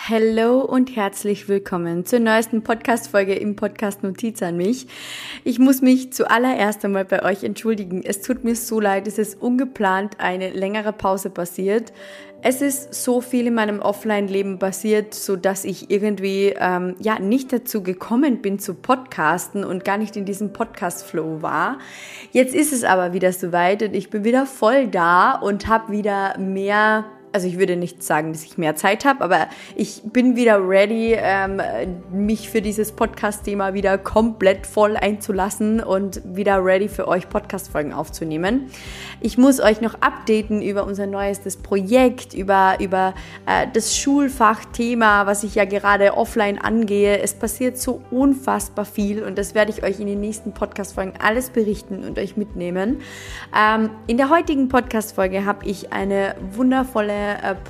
Hallo und herzlich willkommen zur neuesten Podcast-Folge im Podcast Notiz an mich. Ich muss mich zuallererst einmal bei euch entschuldigen. Es tut mir so leid, es ist ungeplant eine längere Pause passiert. Es ist so viel in meinem Offline-Leben passiert, so dass ich irgendwie nicht dazu gekommen bin zu podcasten und gar nicht in diesem Podcast-Flow war. Jetzt ist es aber wieder soweit und ich bin wieder voll da und habe wieder mehr. Also ich würde nicht sagen, dass ich mehr Zeit habe, aber ich bin wieder ready, mich für dieses Podcast-Thema wieder komplett voll einzulassen und wieder ready für euch Podcast-Folgen aufzunehmen. Ich muss euch noch updaten über unser neuestes Projekt, über das Schulfachthema, was ich ja gerade offline angehe. Es passiert so unfassbar viel und das werde ich euch in den nächsten Podcast-Folgen alles berichten und euch mitnehmen. In der heutigen Podcast-Folge habe ich eine wundervolle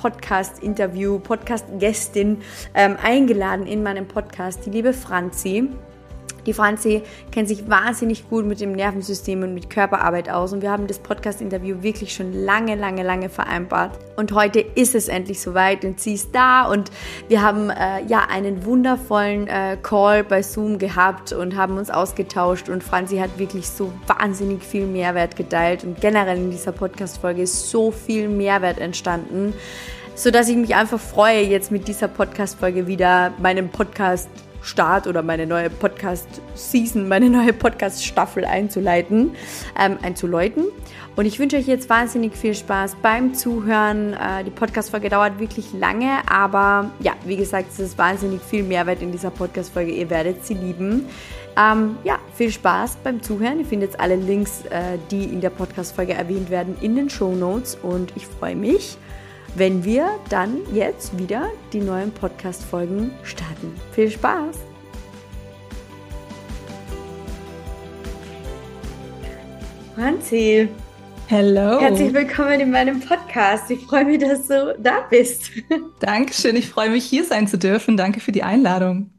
Podcast-Gästin eingeladen in meinem Podcast, die liebe Franzi. Die Franzi kennt sich wahnsinnig gut mit dem Nervensystem und mit Körperarbeit aus und wir haben das Podcast-Interview wirklich schon lange vereinbart. Und heute ist es endlich soweit und sie ist da und wir haben einen wundervollen Call bei Zoom gehabt und haben uns ausgetauscht und Franzi hat wirklich so wahnsinnig viel Mehrwert geteilt und generell in dieser Podcast-Folge ist so viel Mehrwert entstanden, sodass ich mich einfach freue, jetzt mit dieser Podcast-Folge wieder meinem Podcast-Start oder meine neue Podcast-Season, meine neue Podcast-Staffel einzuläuten. Und ich wünsche euch jetzt wahnsinnig viel Spaß beim Zuhören. Die Podcast-Folge dauert wirklich lange, aber ja, wie gesagt, es ist wahnsinnig viel Mehrwert in dieser Podcast-Folge. Ihr werdet sie lieben. Viel Spaß beim Zuhören. Ihr findet alle Links, die in der Podcast-Folge erwähnt werden, in den Shownotes und ich freue mich, wenn wir dann jetzt wieder die neuen Podcast-Folgen starten. Viel Spaß! Franzi, Hello. herzlich willkommen in meinem Podcast. Ich freue mich, dass du da bist. Dankeschön, ich freue mich, hier sein zu dürfen. Danke für die Einladung.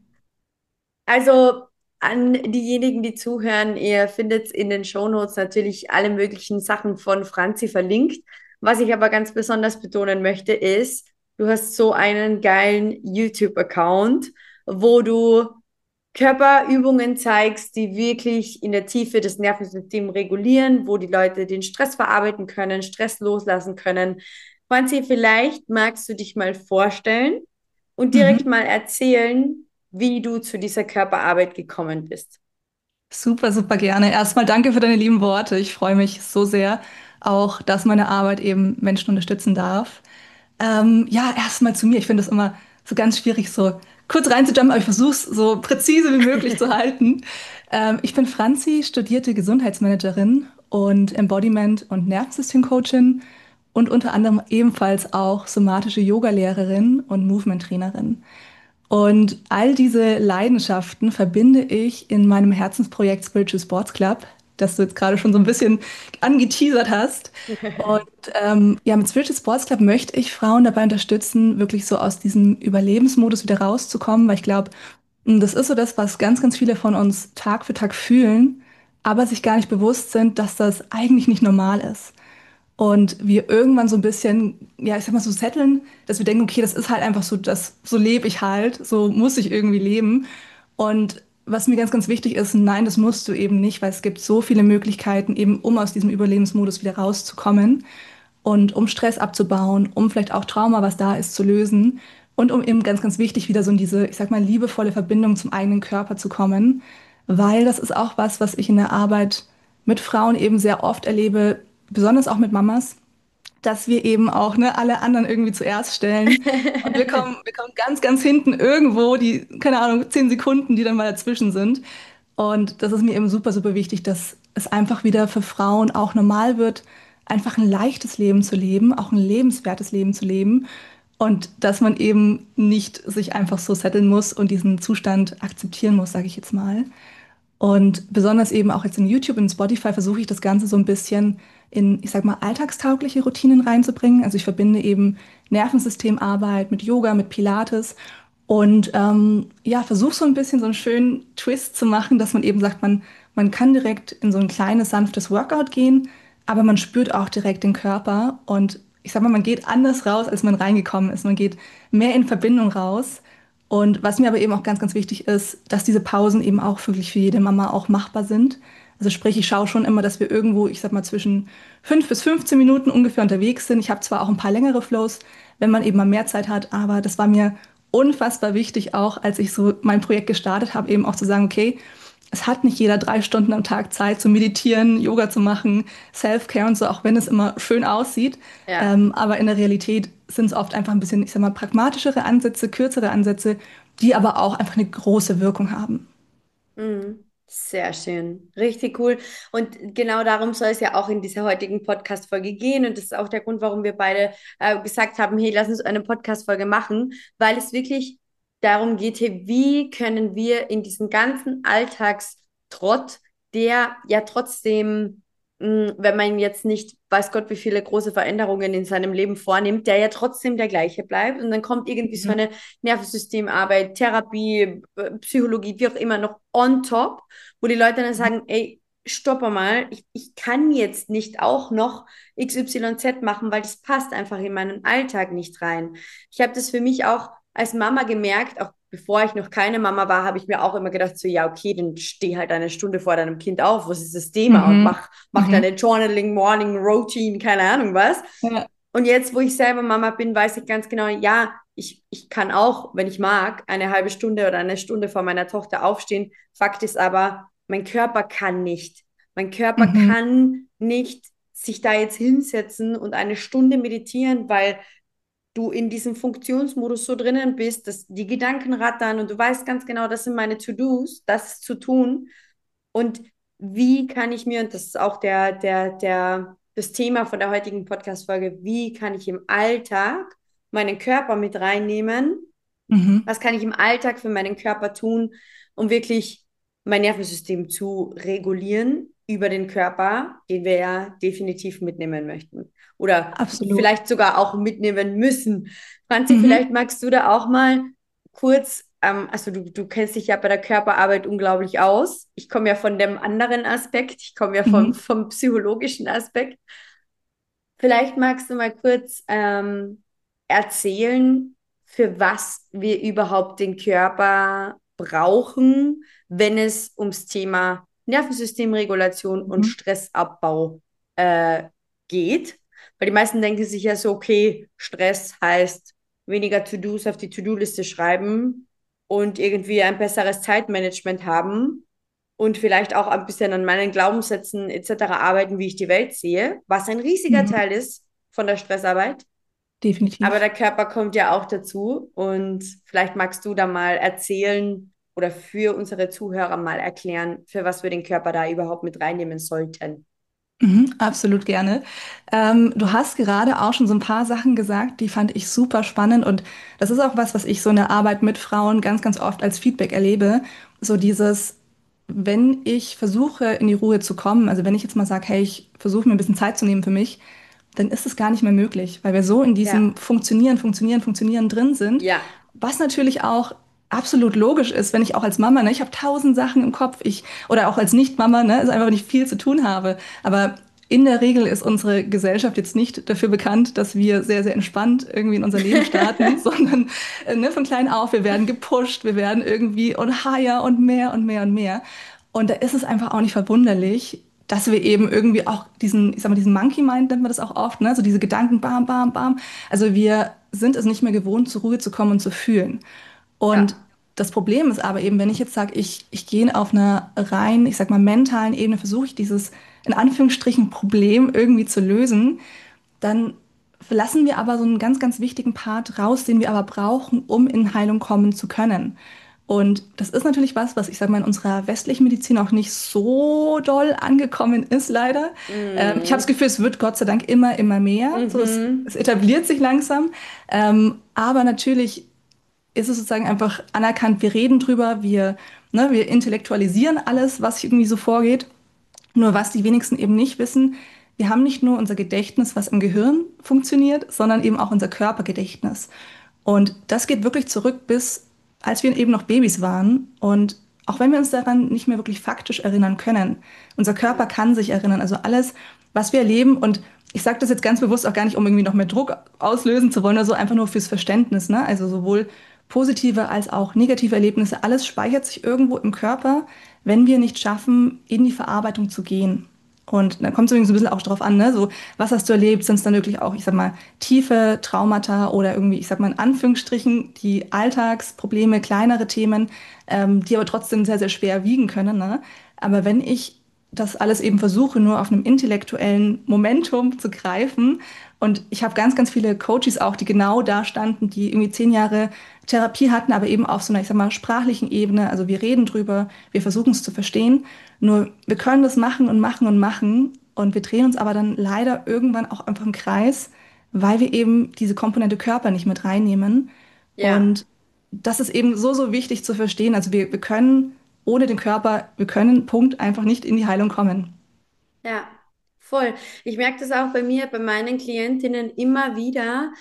Also an diejenigen, die zuhören, ihr findet in den Shownotes natürlich alle möglichen Sachen von Franzi verlinkt. Was ich aber ganz besonders betonen möchte, ist, du hast so einen geilen YouTube-Account, wo du Körperübungen zeigst, die wirklich in der Tiefe das Nervensystem regulieren, wo die Leute den Stress verarbeiten können, Stress loslassen können. Franzi, vielleicht magst du dich mal vorstellen und direkt Mhm. mal erzählen, wie du zu dieser Körperarbeit gekommen bist. Super, super gerne. Erstmal danke für deine lieben Worte. Ich freue mich so sehr, auch dass meine Arbeit eben Menschen unterstützen darf. Erstmal zu mir. Ich finde es immer so ganz schwierig, so kurz reinzujumpen, aber ich versuche es so präzise wie möglich zu halten. Ich bin Franzi, studierte Gesundheitsmanagerin und Embodiment- und Nervensystem-Coachin und unter anderem ebenfalls auch somatische Yoga-Lehrerin und Movement-Trainerin. Und all diese Leidenschaften verbinde ich in meinem Herzensprojekt Spiritual Sports Club, das du jetzt gerade schon so ein bisschen angeteasert hast. Und mit Spiritual Sports Club möchte ich Frauen dabei unterstützen, wirklich so aus diesem Überlebensmodus wieder rauszukommen, weil ich glaube, das ist so das, was ganz viele von uns Tag für Tag fühlen, aber sich gar nicht bewusst sind, dass das eigentlich nicht normal ist. Und wir irgendwann so ein bisschen, ja, ich sag mal so setteln, dass wir denken, okay, das ist halt einfach so, so lebe ich halt, so muss ich irgendwie leben. Und was mir ganz wichtig ist, nein, das musst du eben nicht, weil es gibt so viele Möglichkeiten, eben um aus diesem Überlebensmodus wieder rauszukommen und um Stress abzubauen, um vielleicht auch Trauma, was da ist, zu lösen und um eben ganz wichtig, wieder so in diese, ich sag mal, liebevolle Verbindung zum eigenen Körper zu kommen, weil das ist auch was, was ich in der Arbeit mit Frauen eben sehr oft erlebe, besonders auch mit Mamas, dass wir eben auch alle anderen irgendwie zuerst stellen. Und wir kommen ganz hinten irgendwo, die, keine Ahnung, 10 Sekunden, die dann mal dazwischen sind. Und das ist mir eben super wichtig, dass es einfach wieder für Frauen auch normal wird, einfach ein leichtes Leben zu leben, auch ein lebenswertes Leben zu leben. Und dass man eben nicht sich einfach so setteln muss und diesen Zustand akzeptieren muss, sage ich jetzt mal. Und besonders eben auch jetzt in YouTube und Spotify versuche ich das Ganze so ein bisschen in, ich sag mal, alltagstaugliche Routinen reinzubringen. Also ich verbinde eben Nervensystemarbeit mit Yoga, mit Pilates und versuche so ein bisschen so einen schönen Twist zu machen, dass man eben sagt, man kann direkt in so ein kleines, sanftes Workout gehen, aber man spürt auch direkt den Körper und ich sag mal, man geht anders raus, als man reingekommen ist. Man geht mehr in Verbindung raus. Und was mir aber eben auch ganz, ganz wichtig ist, dass diese Pausen eben auch wirklich für jede Mama auch machbar sind. Also sprich, ich schaue schon immer, dass wir irgendwo, ich sag mal, zwischen 5 bis 15 Minuten ungefähr unterwegs sind. Ich habe zwar auch ein paar längere Flows, wenn man eben mal mehr Zeit hat, aber das war mir unfassbar wichtig, auch als ich so mein Projekt gestartet habe, eben auch zu sagen, okay, es hat nicht jeder 3 Stunden am Tag Zeit zu meditieren, Yoga zu machen, Self-Care und so, auch wenn es immer schön aussieht. Ja. Aber in der Realität sind es oft einfach ein bisschen, ich sag mal, pragmatischere Ansätze, kürzere Ansätze, die aber auch einfach eine große Wirkung haben. Mhm. Sehr schön, richtig cool. Und genau darum soll es ja auch in dieser heutigen Podcast-Folge gehen. Und das ist auch der Grund, warum wir beide gesagt haben, hey, lass uns eine Podcast-Folge machen, weil es wirklich darum geht, hey, wie können wir in diesem ganzen Alltagstrott, der ja trotzdem, wenn man jetzt nicht, weiß Gott, wie viele große Veränderungen in seinem Leben vornimmt, der ja trotzdem der gleiche bleibt. Und dann kommt irgendwie so Mhm. eine Nervensystemarbeit, Therapie, Psychologie, wie auch immer, noch on top, wo die Leute dann sagen, ey, stopp mal, ich kann jetzt nicht auch noch XYZ machen, weil das passt einfach in meinen Alltag nicht rein. Ich habe das für mich auch als Mama gemerkt, auch bevor ich noch keine Mama war, habe ich mir auch immer gedacht, so, ja, okay, dann steh halt eine Stunde vor deinem Kind auf, was ist das Thema? Und Mhm. mach deine Mhm. Journaling, Morning Routine, keine Ahnung was. Ja. Und jetzt, wo ich selber Mama bin, weiß ich ganz genau, ja, ich kann auch, wenn ich mag, eine halbe Stunde oder eine Stunde vor meiner Tochter aufstehen. Fakt ist aber, mein Körper kann nicht. Mein Körper Mhm. kann nicht sich da jetzt hinsetzen und eine Stunde meditieren, weil du in diesem Funktionsmodus so drinnen bist, dass die Gedanken rattern und du weißt ganz genau, das sind meine To-Dos, das ist zu tun. Und wie kann ich mir, und das ist auch das Thema von der heutigen Podcast-Folge, wie kann ich im Alltag meinen Körper mit reinnehmen? Mhm. Was kann ich im Alltag für meinen Körper tun, um wirklich mein Nervensystem zu regulieren über den Körper, den wir ja definitiv mitnehmen möchten? Oder Absolut. vielleicht sogar auch mitnehmen müssen. Franzi, vielleicht Mhm. magst du da auch mal kurz, also du kennst dich ja bei der Körperarbeit unglaublich aus. Ich komme ja von dem anderen Aspekt, ich komme ja Mhm. vom psychologischen Aspekt. Vielleicht magst du mal kurz erzählen, für was wir überhaupt den Körper brauchen, wenn es ums Thema Nervensystemregulation und Mhm. Stressabbau äh, geht. Weil die meisten denken sich ja so, okay, Stress heißt weniger To-Dos auf die To-Do-Liste schreiben und irgendwie ein besseres Zeitmanagement haben und vielleicht auch ein bisschen an meinen Glaubenssätzen etc. arbeiten, wie ich die Welt sehe, was ein riesiger Mhm. Teil ist von der Stressarbeit. Aber Definitiv. der Körper kommt ja auch dazu und vielleicht magst du da mal erzählen oder für unsere Zuhörer mal erklären, für was wir den Körper da überhaupt mit reinnehmen sollten. Mhm, absolut gerne. Du hast gerade auch schon so ein paar Sachen gesagt, die fand ich super spannend und das ist auch was, was ich so in der Arbeit mit Frauen ganz, ganz oft als Feedback erlebe. So dieses, wenn ich versuche, in die Ruhe zu kommen, also wenn ich jetzt mal sage, hey, ich versuche mir ein bisschen Zeit zu nehmen für mich, dann ist es gar nicht mehr möglich, weil wir so in diesem Ja, Funktionieren, Funktionieren, Funktionieren drin sind, ja, was natürlich auch absolut logisch ist, wenn ich auch als Mama, ne, ich habe 1000 Sachen im Kopf, oder auch als Nicht-Mama, ne, ist einfach nicht viel zu tun habe. Aber in der Regel ist unsere Gesellschaft jetzt nicht dafür bekannt, dass wir sehr, sehr entspannt irgendwie in unser Leben starten, sondern ne, von klein auf, wir werden gepusht, wir werden irgendwie und higher und mehr und mehr und mehr. Und da ist es einfach auch nicht verwunderlich, dass wir eben irgendwie auch diesen, ich sag mal, diesen Monkey Mind nennt man das auch oft, ne? So diese Gedanken, bam, bam, bam. Also wir sind es nicht mehr gewohnt, zur Ruhe zu kommen und zu fühlen. Und ja, das Problem ist aber eben, wenn ich jetzt sage, ich gehe auf einer rein, ich sag mal, mentalen Ebene, versuche ich dieses in Anführungsstrichen Problem irgendwie zu lösen, dann verlassen wir aber so einen ganz, ganz wichtigen Part raus, den wir aber brauchen, um in Heilung kommen zu können. Und das ist natürlich was, was ich sage mal in unserer westlichen Medizin auch nicht so doll angekommen ist, leider. Ich habe das mm, Gefühl, es wird Gott sei Dank immer, immer mehr. So, es mhm, etabliert sich langsam. Aber natürlich ist es sozusagen einfach anerkannt, wir reden drüber, wir intellektualisieren alles, was irgendwie so vorgeht. Nur was die wenigsten eben nicht wissen, wir haben nicht nur unser Gedächtnis, was im Gehirn funktioniert, sondern eben auch unser Körpergedächtnis. Und das geht wirklich zurück bis, als wir eben noch Babys waren. Und auch wenn wir uns daran nicht mehr wirklich faktisch erinnern können, unser Körper ja, kann sich erinnern. Also alles, was wir erleben. Und ich sage das jetzt ganz bewusst auch gar nicht, um irgendwie noch mehr Druck auslösen zu wollen oder so, einfach nur fürs Verständnis, ne? Also sowohl positive als auch negative Erlebnisse, alles speichert sich irgendwo im Körper, wenn wir nicht schaffen, in die Verarbeitung zu gehen. Und da kommt es übrigens so ein bisschen auch drauf an, ne? So, was hast du erlebt? Sind es dann wirklich auch, ich sag mal, tiefe Traumata oder irgendwie, ich sag mal in Anführungsstrichen, die Alltagsprobleme, kleinere Themen, die aber trotzdem sehr, sehr schwer wiegen können, ne? Aber wenn ich das alles eben versuche, nur auf einem intellektuellen Momentum zu greifen. Und ich habe ganz, ganz viele Coaches auch, die genau da standen, die irgendwie 10 Jahre Therapie hatten, aber eben auf so einer, ich sag mal, sprachlichen Ebene. Also wir reden drüber, wir versuchen es zu verstehen. Nur wir können das machen und machen und machen. Und wir drehen uns aber dann leider irgendwann auch einfach im Kreis, weil wir eben diese Komponente Körper nicht mit reinnehmen. Ja. Und das ist eben so, so wichtig zu verstehen. Also wir können ohne den Körper, wir können, Punkt, einfach nicht in die Heilung kommen. Ja, voll. Ich merke das auch bei mir, bei meinen Klientinnen immer wieder.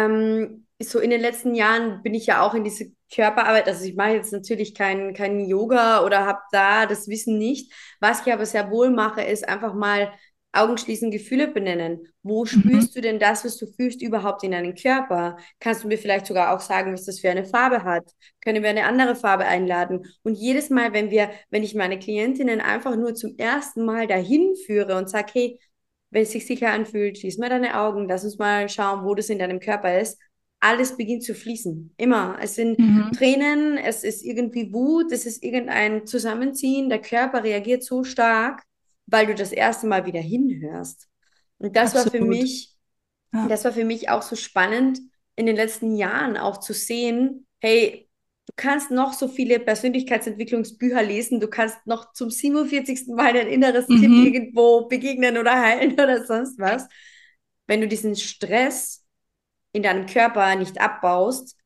So in den letzten Jahren bin ich ja auch in diese Körperarbeit, also ich mache jetzt natürlich kein Yoga oder habe da das Wissen nicht. Was ich aber sehr wohl mache, ist einfach mal Augen schließen, Gefühle benennen. Wo Mhm. spürst du denn das, was du fühlst, überhaupt in deinem Körper? Kannst du mir vielleicht sogar auch sagen, was das für eine Farbe hat? Können wir eine andere Farbe einladen? Und jedes Mal, wenn ich meine Klientinnen einfach nur zum ersten Mal dahin führe und sage, hey, wenn es sich sicher anfühlt, schließ mal deine Augen, lass uns mal schauen, wo das in deinem Körper ist. Alles beginnt zu fließen. Immer. Es sind Mhm. Tränen, es ist irgendwie Wut, es ist irgendein Zusammenziehen. Der Körper reagiert so stark, weil du das erste Mal wieder hinhörst. Und Absolut. Ja. das war für mich auch so spannend in den letzten Jahren auch zu sehen, hey, du kannst noch so viele Persönlichkeitsentwicklungsbücher lesen, du kannst noch zum 47. Mal dein inneres Kind Mhm. irgendwo begegnen oder heilen oder sonst was. Wenn du diesen Stress in deinem Körper nicht abbaust,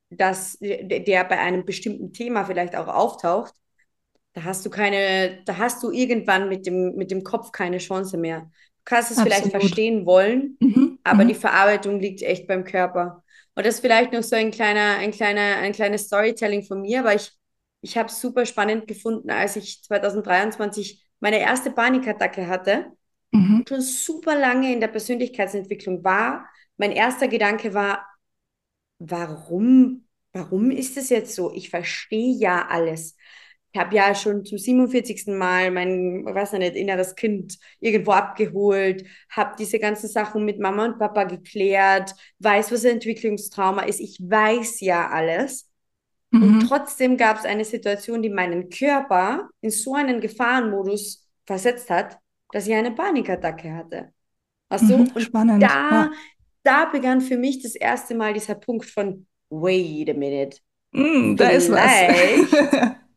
der bei einem bestimmten Thema vielleicht auch auftaucht, da hast du irgendwann mit dem Kopf keine Chance mehr. Du kannst es vielleicht Absolut. verstehen wollen, Mhm. aber die Mhm. Verarbeitung liegt echt beim Körper. Und das ist vielleicht noch so ein kleines Storytelling von mir, aber ich habe es super spannend gefunden, als ich 2023 meine erste Panikattacke hatte Mhm. und schon super lange in der Persönlichkeitsentwicklung war. Mein erster Gedanke war, warum ist es jetzt so? Ich verstehe ja alles. Ich habe ja schon zum 47. Mal mein, weiß ich nicht, inneres Kind irgendwo abgeholt, habe diese ganzen Sachen mit Mama und Papa geklärt, weiß, was ein Entwicklungstrauma ist. Ich weiß ja alles. Und Mhm. trotzdem gab es eine Situation, die meinen Körper in so einen Gefahrenmodus versetzt hat, dass ich eine Panikattacke hatte. Weißt du? Mhm. Und Spannend. da, Ja. da begann für mich das erste Mal dieser Punkt von, wait a minute, Da ist was. vielleicht,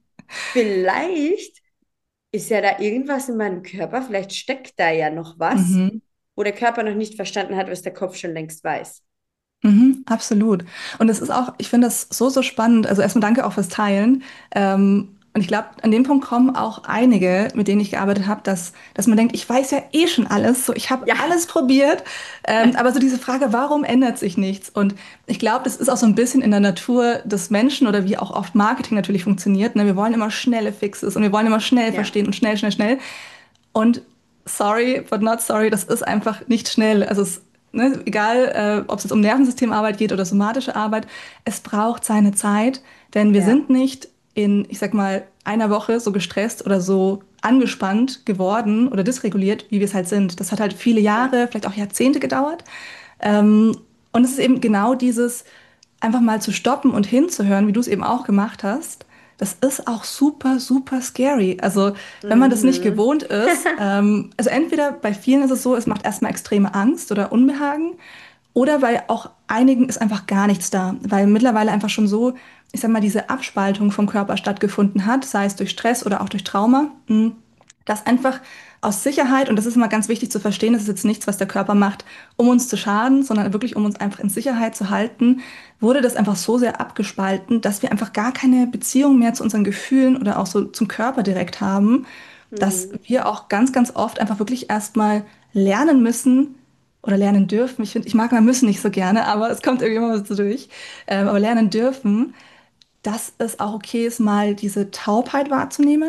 vielleicht ist ja da irgendwas in meinem Körper, vielleicht steckt da ja noch was, Mhm. wo der Körper noch nicht verstanden hat, was der Kopf schon längst weiß. Mhm, absolut. Und es ist auch, ich finde das so, so spannend. Also erstmal danke auch fürs Teilen. Und ich glaube, an dem Punkt kommen auch einige, mit denen ich gearbeitet habe, dass man denkt, ich weiß ja eh schon alles, so ich habe Ja, alles probiert. Aber so diese Frage, warum ändert sich nichts? Und ich glaube, das ist auch so ein bisschen in der Natur des Menschen oder wie auch oft Marketing natürlich funktioniert. Ne? Wir wollen immer schnelle Fixes und wir wollen immer schnell ja, verstehen und schnell, schnell, schnell. Und sorry, but not sorry, das ist einfach nicht schnell. Also es, ne, egal, ob es jetzt um Nervensystemarbeit geht oder somatische Arbeit, es braucht seine Zeit, denn wir ja, sind nicht in, ich sag mal, einer Woche so gestresst oder so angespannt geworden oder dysreguliert, wie wir es halt sind. Das hat halt viele ja. Jahre, vielleicht auch Jahrzehnte gedauert. Ähm, und es ist eben genau dieses, einfach mal zu stoppen und hinzuhören, wie du es eben auch gemacht hast. Das ist auch super, super scary. Also, wenn man das nicht Mhm. gewohnt ist, also entweder bei vielen ist es so, es macht erstmal extreme Angst oder Unbehagen, oder bei auch einigen ist einfach gar nichts da, weil mittlerweile einfach schon so, ich sag mal, diese Abspaltung vom Körper stattgefunden hat, sei es durch Stress oder auch durch Trauma, dass einfach aus Sicherheit, und das ist immer ganz wichtig zu verstehen, das ist jetzt nichts, was der Körper macht, um uns zu schaden, sondern wirklich, um uns einfach in Sicherheit zu halten, wurde das einfach so sehr abgespalten, dass wir einfach gar keine Beziehung mehr zu unseren Gefühlen oder auch so zum Körper direkt haben, dass Mhm. wir auch ganz, ganz oft einfach wirklich erstmal lernen müssen oder lernen dürfen. Ich finde, ich mag mal müssen nicht so gerne, aber es kommt irgendwie immer so durch. Aber lernen dürfen, dass es auch okay ist, mal diese Taubheit wahrzunehmen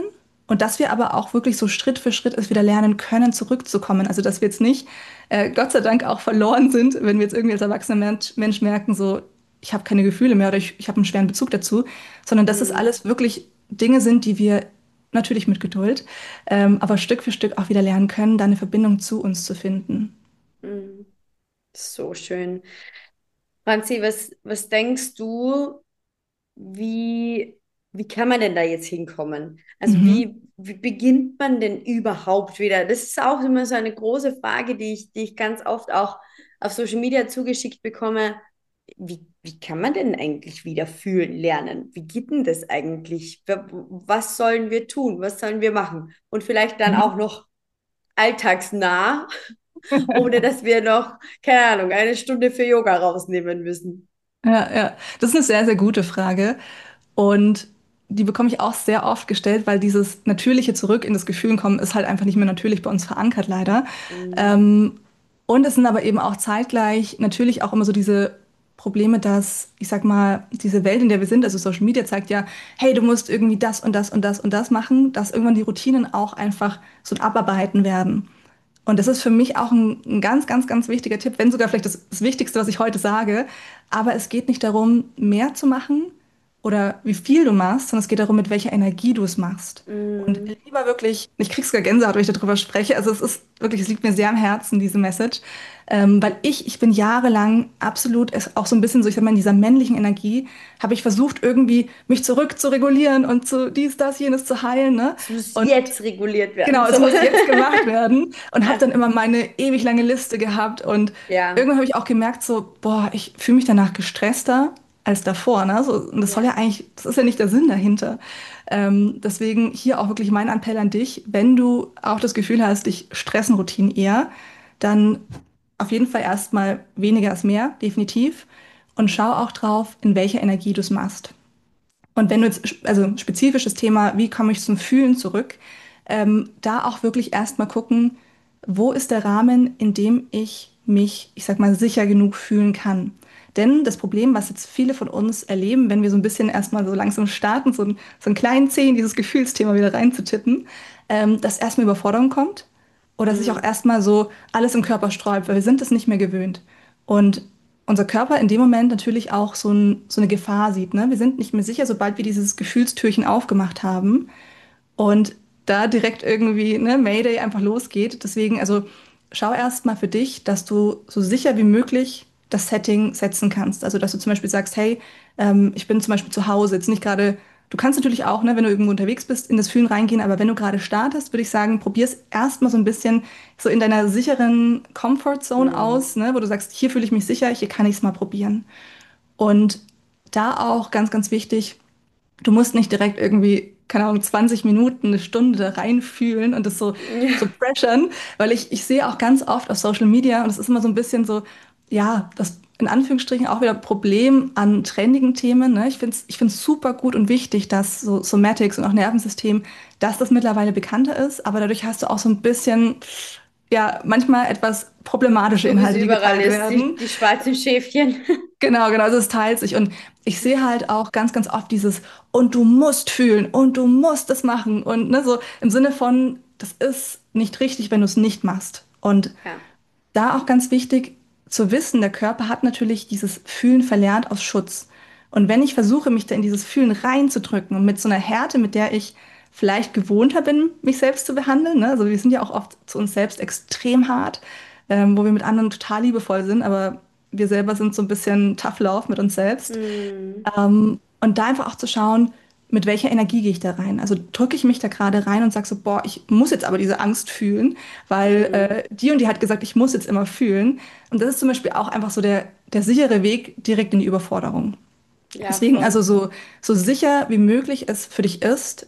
Und dass wir aber auch wirklich so Schritt für Schritt es wieder lernen können, zurückzukommen. Also dass wir jetzt nicht, Gott sei Dank, auch verloren sind, wenn wir jetzt irgendwie als erwachsener Mensch merken, so, ich habe keine Gefühle mehr oder ich habe einen schweren Bezug dazu, sondern dass es Mhm. alles wirklich Dinge sind, die wir natürlich mit Geduld, aber Stück für Stück auch wieder lernen können, da eine Verbindung zu uns zu finden. Mhm. So schön. Franzi, was denkst du, wie, wie kann man denn da jetzt hinkommen? Also Mhm. wie beginnt man denn überhaupt wieder? Das ist auch immer so eine große Frage, die ich ganz oft auch auf Social Media zugeschickt bekomme. Wie kann man denn eigentlich wieder fühlen lernen? Wie geht denn das eigentlich? Was sollen wir tun? Was sollen wir machen? Und vielleicht dann Mhm. auch noch alltagsnah, ohne dass wir noch, keine Ahnung, eine Stunde für Yoga rausnehmen müssen. Ja, ja, das ist eine sehr, sehr gute Frage. Und die bekomme ich auch sehr oft gestellt, weil dieses natürliche Zurück in das Gefühlen kommen ist halt einfach nicht mehr natürlich bei uns verankert, leider. Mhm. Ähm, und es sind aber eben auch zeitgleich natürlich auch immer so diese Probleme, dass, ich sag mal, diese Welt, in der wir sind, also Social Media zeigt ja, hey, du musst irgendwie das und das und das und das machen, dass irgendwann die Routinen auch einfach so ein Abarbeiten werden. Und das ist für mich auch ein ganz, ganz, ganz wichtiger Tipp, wenn sogar vielleicht das Wichtigste, was ich heute sage. Aber es geht nicht darum, mehr zu machen oder wie viel du machst, sondern es geht darum, mit welcher Energie du es machst. Und Mhm. lieber wirklich, ich krieg's sogar Gänsehaut, wenn ich darüber spreche. Also es ist wirklich, es liegt mir sehr am Herzen, diese Message. Weil ich bin jahrelang absolut, es auch so ein bisschen so, ich sag mal, in dieser männlichen Energie, habe ich versucht, irgendwie mich zurück zu regulieren und zu dies, das, jenes zu heilen, ne? Es muss Und jetzt reguliert genau, werden. es So. muss jetzt gemacht werden und habe Ja. dann immer meine ewig lange Liste gehabt und Ja, irgendwann habe ich auch gemerkt, so, boah, ich fühle mich danach gestresster als davor, ne? So, und das soll ja ja. eigentlich, das ist ja nicht der Sinn dahinter. Deswegen hier auch wirklich mein Appell an dich, wenn du auch das Gefühl hast, dich stressen Routinen eher, dann auf jeden Fall erstmal weniger ist mehr, definitiv. Und schau auch drauf, in welcher Energie du es machst. Und wenn du jetzt, also spezifisches Thema, wie komme ich zum Fühlen zurück, da auch wirklich erstmal gucken, wo ist der Rahmen, in dem ich mich, ich sag mal, sicher genug fühlen kann. Denn das Problem, was jetzt viele von uns erleben, wenn wir so ein bisschen erstmal so langsam starten, so einen kleinen Zeh in dieses Gefühlsthema wieder reinzutippen, dass erstmal Überforderung kommt oder sich auch Mhm. erstmal so alles im Körper sträubt, weil wir sind es nicht mehr gewöhnt. Und unser Körper in dem Moment natürlich auch so eine Gefahr sieht. Ne? Wir sind nicht mehr sicher, sobald wir dieses Gefühlstürchen aufgemacht haben und da direkt irgendwie ne, Mayday einfach losgeht. Deswegen, also schau erst mal für dich, dass du so sicher wie möglich das Setting setzen kannst. Also, dass du zum Beispiel sagst, hey, ich bin zum Beispiel zu Hause, jetzt nicht gerade, du kannst natürlich auch, ne, wenn du irgendwo unterwegs bist, in das Fühlen reingehen, aber wenn du gerade startest, würde ich sagen, probier es erstmal so ein bisschen so in deiner sicheren Comfort Zone Mhm. aus, ne, wo du sagst, hier fühle ich mich sicher, hier kann ich es mal probieren. Und da auch ganz, ganz wichtig, du musst nicht direkt irgendwie, keine Ahnung, 20 Minuten, eine Stunde da reinfühlen und das so Ja. pressern, weil ich sehe auch ganz oft auf Social Media und es ist immer so ein bisschen so, ja, das in Anführungsstrichen auch wieder Problem an trendigen Themen. Ne? Ich find's super gut und wichtig, dass so Somatics und auch Nervensystem, dass das mittlerweile bekannter ist, aber dadurch hast du auch so ein bisschen, ja, manchmal etwas problematische So wie es Inhalte, die überall geteilt ist, werden. die schwarzen Schäfchen. Genau, also es teilt sich. Und ich sehe halt auch ganz, ganz oft dieses, und du musst fühlen und du musst es machen. Und ne, so im Sinne von, das ist nicht richtig, wenn du es nicht machst. Und Ja. da auch ganz wichtig zu wissen, der Körper hat natürlich dieses Fühlen verlernt aus Schutz. Und wenn ich versuche, mich da in dieses Fühlen reinzudrücken und mit so einer Härte, mit der ich vielleicht gewohnter bin, mich selbst zu behandeln, ne? Also wir sind ja auch oft zu uns selbst extrem hart, wo wir mit anderen total liebevoll sind, aber wir selber sind so ein bisschen Tough Love mit uns selbst. Mhm. Und da einfach auch zu schauen, mit welcher Energie gehe ich da rein? Also drücke ich mich da gerade rein und sage so, boah, ich muss jetzt aber diese Angst fühlen, weil Mhm. die und die hat gesagt, ich muss jetzt immer fühlen. Und das ist zum Beispiel auch einfach so der sichere Weg direkt in die Überforderung. Ja, Deswegen voll. also so sicher wie möglich es für dich ist,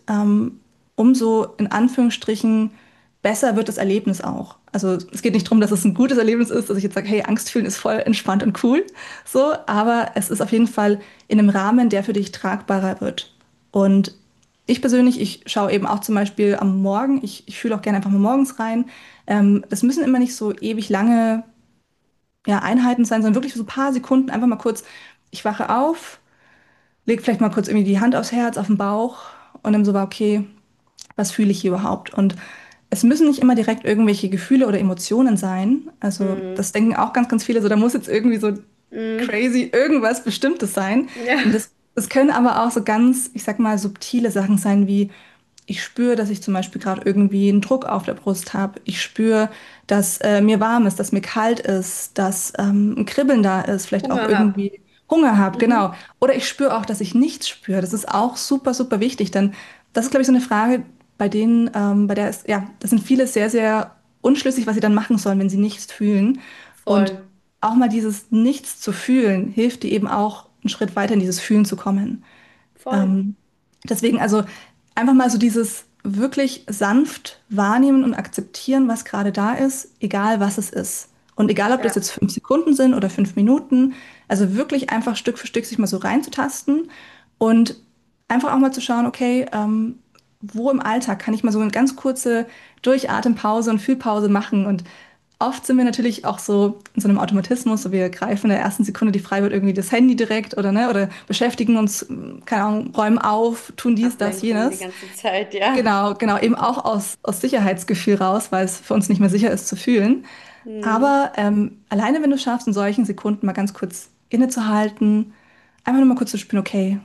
umso in Anführungsstrichen besser wird das Erlebnis auch. Also es geht nicht darum, dass es ein gutes Erlebnis ist, dass ich jetzt sage, hey, Angst fühlen ist voll entspannt und cool, so, aber es ist auf jeden Fall in einem Rahmen, der für dich tragbarer wird. Und ich persönlich, ich schaue eben auch zum Beispiel am Morgen, ich fühle auch gerne einfach mal morgens rein. Das müssen immer nicht so ewig lange ja, Einheiten sein, sondern wirklich so ein paar Sekunden einfach mal kurz, ich wache auf, leg vielleicht mal kurz irgendwie die Hand aufs Herz, auf den Bauch und dann so war, okay, was fühle ich hier überhaupt? Und es müssen nicht immer direkt irgendwelche Gefühle oder Emotionen sein. Also Mhm. das denken auch ganz, ganz viele, so da muss jetzt irgendwie so Mhm. crazy irgendwas Bestimmtes sein. Und Ja, das können aber auch so ganz, ich sag mal, subtile Sachen sein, wie ich spüre, dass ich zum Beispiel gerade irgendwie einen Druck auf der Brust habe. Ich spüre, dass mir warm ist, dass mir kalt ist, dass ein Kribbeln da ist, vielleicht auch Hunger hab. irgendwie Hunger habe, genau. Mhm. Oder ich spüre auch, dass ich nichts spüre. Das ist auch super, super wichtig, denn das ist, glaube ich, so eine Frage, bei denen, bei der ist, ja, das sind viele sehr, sehr unschlüssig, was sie dann machen sollen, wenn sie nichts fühlen. Und Voll, auch mal dieses Nichts zu fühlen, hilft dir eben auch einen Schritt weiter in dieses Fühlen zu kommen. voll. Ähm, deswegen also einfach mal so dieses wirklich sanft wahrnehmen und akzeptieren, was gerade da ist, egal was es ist. Und egal, ob das Ja, jetzt 5 Sekunden sind oder 5 Minuten, also wirklich einfach Stück für Stück sich mal so reinzutasten und einfach auch mal zu schauen, okay, wo im Alltag kann ich mal so eine ganz kurze Durchatempause und Fühlpause machen. Und oft sind wir natürlich auch so in so einem Automatismus, so wir greifen in der ersten Sekunde, die frei wird, irgendwie das Handy direkt oder ne, oder beschäftigen uns, keine Ahnung, räumen auf, tun dies, das, Ablenkung die jenes. ganze Zeit, ja. Genau, genau, eben auch aus Sicherheitsgefühl raus, weil es für uns nicht mehr sicher ist zu fühlen. Mhm. Aber alleine, wenn du schaffst, in solchen Sekunden mal ganz kurz innezuhalten, einfach nur mal kurz zu spüren, okay,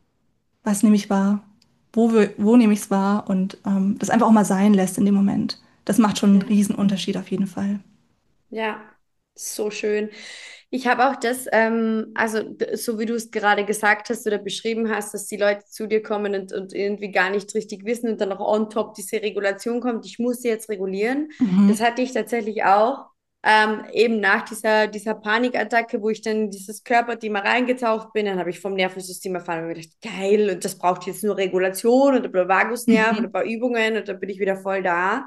was nehme ich wahr? Wo nehme ich es wahr? Und das einfach auch mal sein lässt in dem Moment. Das macht schon einen Ja. riesen Unterschied auf jeden Fall. Ja, so schön. Ich habe auch das, also so wie du es gerade gesagt hast oder beschrieben hast, dass die Leute zu dir kommen und irgendwie gar nicht richtig wissen und dann noch on top diese Regulation kommt, ich muss sie jetzt regulieren. Das Mhm. hatte ich tatsächlich auch, eben nach dieser Panikattacke, wo ich dann in dieses Körperthema reingetaucht bin, dann habe ich vom Nervensystem erfahren und mir gedacht, geil, und das braucht jetzt nur Regulation und ein paar Vagusnerv und Mhm. ein paar Übungen und dann bin ich wieder voll da.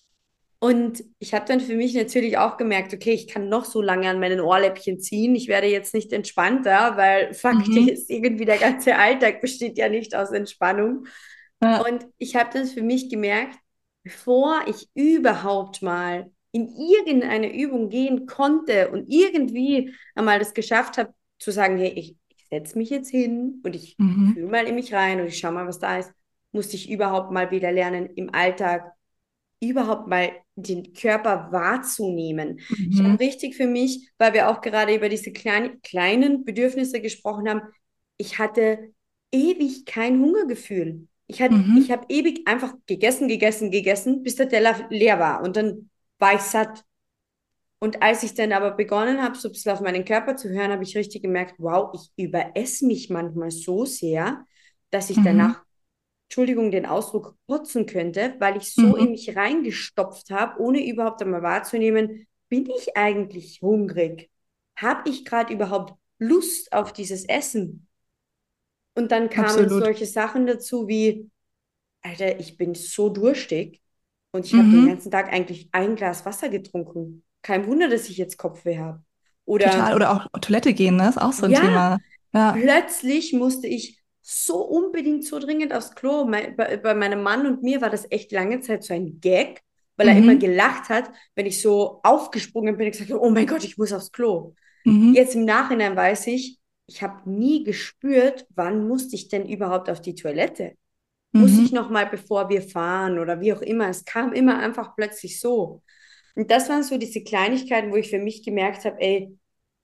Und ich habe dann für mich natürlich auch gemerkt, okay, ich kann noch so lange an meinen Ohrläppchen ziehen. Ich werde jetzt nicht entspannter, weil Fakt Mhm. ist, irgendwie der ganze Alltag besteht ja nicht aus Entspannung. Ja. Und ich habe dann für mich gemerkt, bevor ich überhaupt mal in irgendeine Übung gehen konnte und irgendwie einmal das geschafft habe, zu sagen, hey, ich setze mich jetzt hin und ich Mhm. fühle mal in mich rein und ich schaue mal, was da ist, musste ich überhaupt mal wieder lernen, im Alltag überhaupt mal den Körper wahrzunehmen. Ich Mhm. habe richtig für mich, weil wir auch gerade über diese kleinen Bedürfnisse gesprochen haben, ich hatte ewig kein Hungergefühl. Ich Mhm. habe ewig einfach gegessen, gegessen, gegessen, bis der Teller leer war. Und dann war ich satt. Und als ich dann aber begonnen habe, so ein bisschen auf meinen Körper zu hören, habe ich richtig gemerkt, wow, ich überesse mich manchmal so sehr, dass ich Mhm. danach, Entschuldigung, den Ausdruck, kotzen könnte, weil ich so in Mhm. mich reingestopft habe, ohne überhaupt einmal wahrzunehmen, bin ich eigentlich hungrig? Habe ich gerade überhaupt Lust auf dieses Essen? Und dann kamen Absolut. solche Sachen dazu wie, Alter, ich bin so durstig und ich habe den Mhm. ganzen Tag eigentlich ein Glas Wasser getrunken. Kein Wunder, dass ich jetzt Kopfweh habe. Total. Oder Oder auch Toilette gehen, ne? Ist auch so ein ja, Thema. Ja. plötzlich musste ich so unbedingt so dringend aufs Klo. Bei meinem Mann und mir war das echt lange Zeit so ein Gag, weil er immer Mhm. gelacht hat, wenn ich so aufgesprungen bin und gesagt habe, oh mein Gott, ich muss aufs Klo. Mhm. Jetzt im Nachhinein weiß ich habe nie gespürt, wann musste ich denn überhaupt auf die Toilette? Muss ich Mhm. noch mal, bevor wir fahren oder wie auch immer. Es kam immer einfach plötzlich so. Und das waren so diese Kleinigkeiten, wo ich für mich gemerkt habe, ey,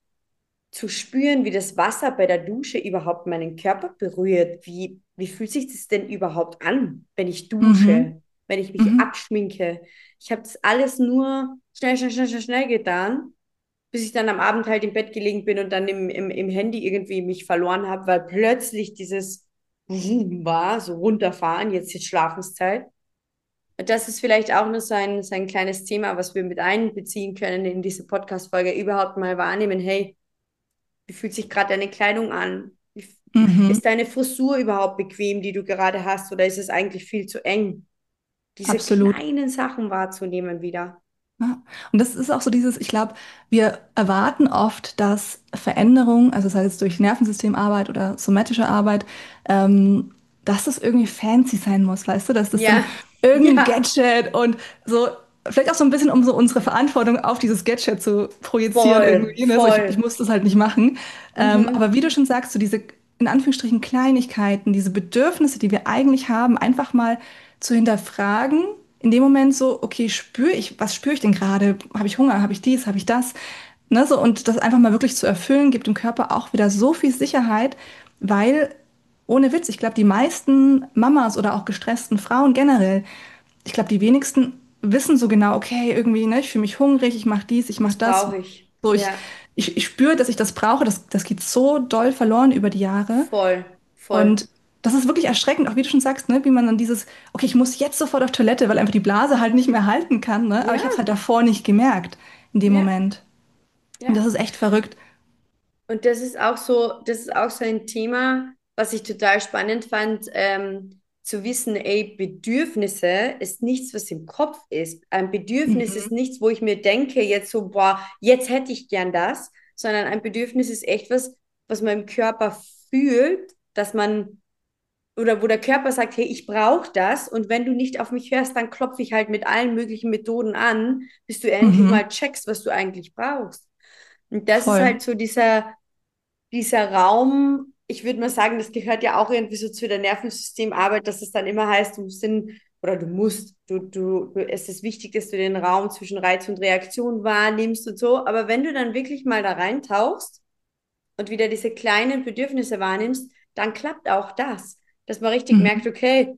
zu spüren, wie das Wasser bei der Dusche überhaupt meinen Körper berührt. Wie fühlt sich das denn überhaupt an, wenn ich Mhm. dusche, wenn ich mich Mhm. abschminke? Ich habe das alles nur schnell, schnell, schnell, schnell, schnell getan, bis ich dann am Abend halt im Bett gelegen bin und dann im Handy irgendwie mich verloren habe, weil plötzlich dieses war, so runterfahren, jetzt ist Schlafenszeit. Das ist vielleicht auch nur so ein kleines Thema, was wir mit einbeziehen können in diese Podcast-Folge, überhaupt mal wahrnehmen, hey, wie fühlt sich gerade deine Kleidung an? Mhm. Ist deine Frisur überhaupt bequem, die du gerade hast, oder ist es eigentlich viel zu eng? Diese Absolut. kleinen Sachen wahrzunehmen wieder. Ja. Und das ist auch so dieses, ich glaube, wir erwarten oft, dass Veränderung, also sei es durch Nervensystemarbeit oder somatische Arbeit, dass das irgendwie fancy sein muss, weißt du, dass das dann Ja, irgendein ja, Gadget und so, vielleicht auch so ein bisschen, um so unsere Verantwortung auf dieses Gadget zu projizieren voll, irgendwie, ne? So, ich voll. muss das halt nicht machen. Aber Mhm. wie du schon sagst, so diese in Anführungsstrichen Kleinigkeiten, diese Bedürfnisse, die wir eigentlich haben, einfach mal zu hinterfragen, in dem Moment so, okay, was spüre ich denn gerade? Habe ich Hunger? Habe ich dies? Habe ich das? Ne, so, und das einfach mal wirklich zu erfüllen, gibt dem Körper auch wieder so viel Sicherheit, weil, ohne Witz, ich glaube, die meisten Mamas oder auch gestressten Frauen generell, ich glaube, die wenigsten wissen so genau, okay, irgendwie, ne, ich fühle mich hungrig, ich mache dies, ich mache Das das. brauche ich. So, Ja, ich spüre, dass ich das brauche, das geht so doll verloren über die Jahre. voll, voll. Und das ist wirklich erschreckend, auch wie du schon sagst, ne, wie man dann dieses, okay, ich muss jetzt sofort auf Toilette, weil einfach die Blase halt nicht mehr halten kann, ne? Aber ich habe es Ja, halt davor nicht gemerkt in dem ja, Moment. Und das ja. ist echt verrückt. Und das ist auch so ein Thema, was ich total spannend fand, zu wissen, ey, Bedürfnisse ist nichts, was im Kopf ist. Ein Bedürfnis ist Mhm. nichts, wo ich mir denke, jetzt so, boah, jetzt hätte ich gern das, sondern ein Bedürfnis ist echt was, was man im Körper fühlt, dass man, oder wo der Körper sagt, hey, ich brauche das, und wenn du nicht auf mich hörst, dann klopfe ich halt mit allen möglichen Methoden an, bis du endlich Mhm. mal checkst, was du eigentlich brauchst. Und das ist Voll. halt so dieser Raum, ich würde mal sagen, das gehört ja auch irgendwie so zu der Nervensystemarbeit, dass es dann immer heißt, es ist wichtig, dass du den Raum zwischen Reiz und Reaktion wahrnimmst und so. Aber wenn du dann wirklich mal da reintauchst und wieder diese kleinen Bedürfnisse wahrnimmst, dann klappt auch das, dass man richtig merkt, Mhm. okay,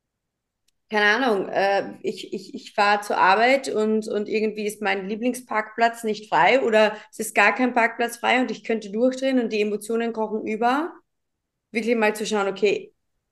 keine Ahnung, ich fahre zur Arbeit und irgendwie ist mein Lieblingsparkplatz nicht frei oder es ist gar kein Parkplatz frei und ich könnte durchdrehen und die Emotionen kochen über. Wirklich mal zu schauen, okay,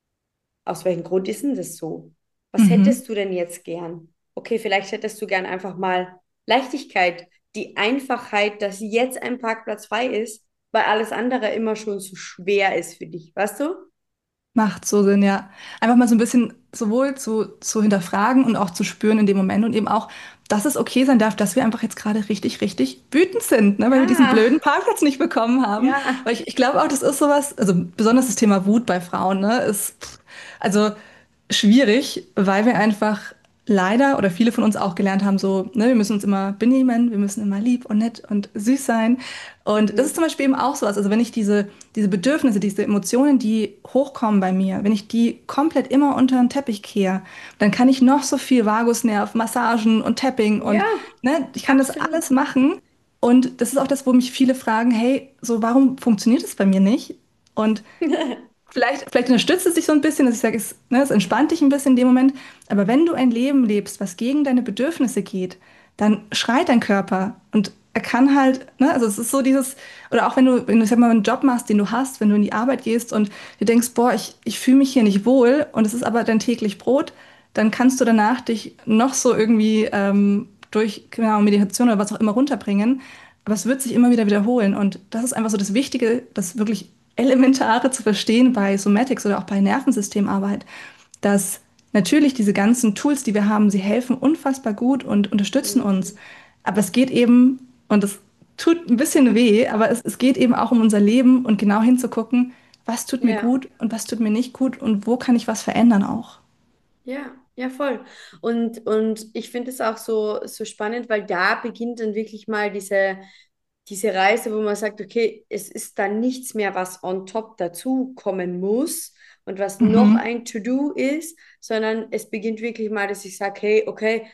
aus welchem Grund ist denn das so? Was Mhm. hättest du denn jetzt gern? Okay, vielleicht hättest du gern einfach mal Leichtigkeit, die Einfachheit, dass jetzt ein Parkplatz frei ist, weil alles andere immer schon zu schwer ist für dich, weißt du? Macht so Sinn, ja. Einfach mal so ein bisschen sowohl zu hinterfragen und auch zu spüren in dem Moment und eben auch, dass es okay sein darf, dass wir einfach jetzt gerade richtig, richtig wütend sind, ne, weil wir diesen Ja, blöden Parkplatz nicht bekommen haben. ja, Weil ich glaube auch, das ist sowas, also besonders das Thema Wut bei Frauen, ne, ist also schwierig, weil wir einfach leider oder viele von uns auch gelernt haben, so, ne, wir müssen uns immer benehmen, wir müssen immer lieb und nett und süß sein. Und das ist mhm. zum Beispiel eben auch sowas. Also wenn ich diese Bedürfnisse, diese Emotionen, die hochkommen bei mir, wenn ich die komplett immer unter den Teppich kehre, dann kann ich noch so viel Vagusnerv, Massagen und Tapping und Ja, ne, ich kann das absolut. alles machen. Und das ist auch das, wo mich viele fragen, hey, so warum funktioniert das bei mir nicht? Und vielleicht unterstützt es dich so ein bisschen, dass ich sage, es entspannt dich ein bisschen in dem Moment. Aber wenn du ein Leben lebst, was gegen deine Bedürfnisse geht, dann schreit dein Körper und er kann halt, ne, also es ist so dieses, oder auch wenn du, sag mal, einen Job machst, den du hast, wenn du in die Arbeit gehst und du denkst, boah, ich fühle mich hier nicht wohl und es ist aber dein täglich Brot, dann kannst du danach dich noch so irgendwie durch genau, Meditation oder was auch immer runterbringen. Aber es wird sich immer wieder wiederholen. Und das ist einfach so das Wichtige, das wirklich Elementare zu verstehen bei Somatics oder auch bei Nervensystemarbeit, dass natürlich diese ganzen Tools, die wir haben, sie helfen unfassbar gut und unterstützen uns. Mhm. Aber es geht eben, und es tut ein bisschen weh, aber es geht eben auch um unser Leben und genau hinzugucken, was tut mir Ja. gut und was tut mir nicht gut und wo kann ich was verändern auch. Ja, ja, voll. Und ich finde es auch so spannend, weil da beginnt dann wirklich mal diese Reise, wo man sagt, okay, es ist dann nichts mehr, was on top dazu kommen muss und was noch Mhm. ein To-Do ist, sondern es beginnt wirklich mal, dass ich sage, hey, okay,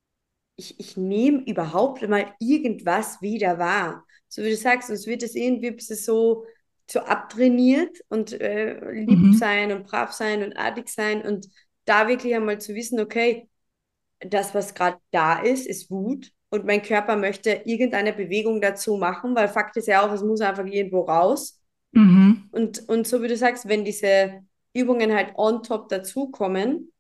ich nehme überhaupt mal irgendwas wieder wahr. So wie du sagst, sonst wird es irgendwie bis es so abtrainiert und lieb Mhm. sein und brav sein und artig sein und da wirklich einmal zu wissen, okay, das, was gerade da ist Wut und mein Körper möchte irgendeine Bewegung dazu machen, weil Fakt ist ja auch, es muss einfach irgendwo raus. Mhm. Und so wie du sagst, wenn diese Übungen halt on top dazukommen,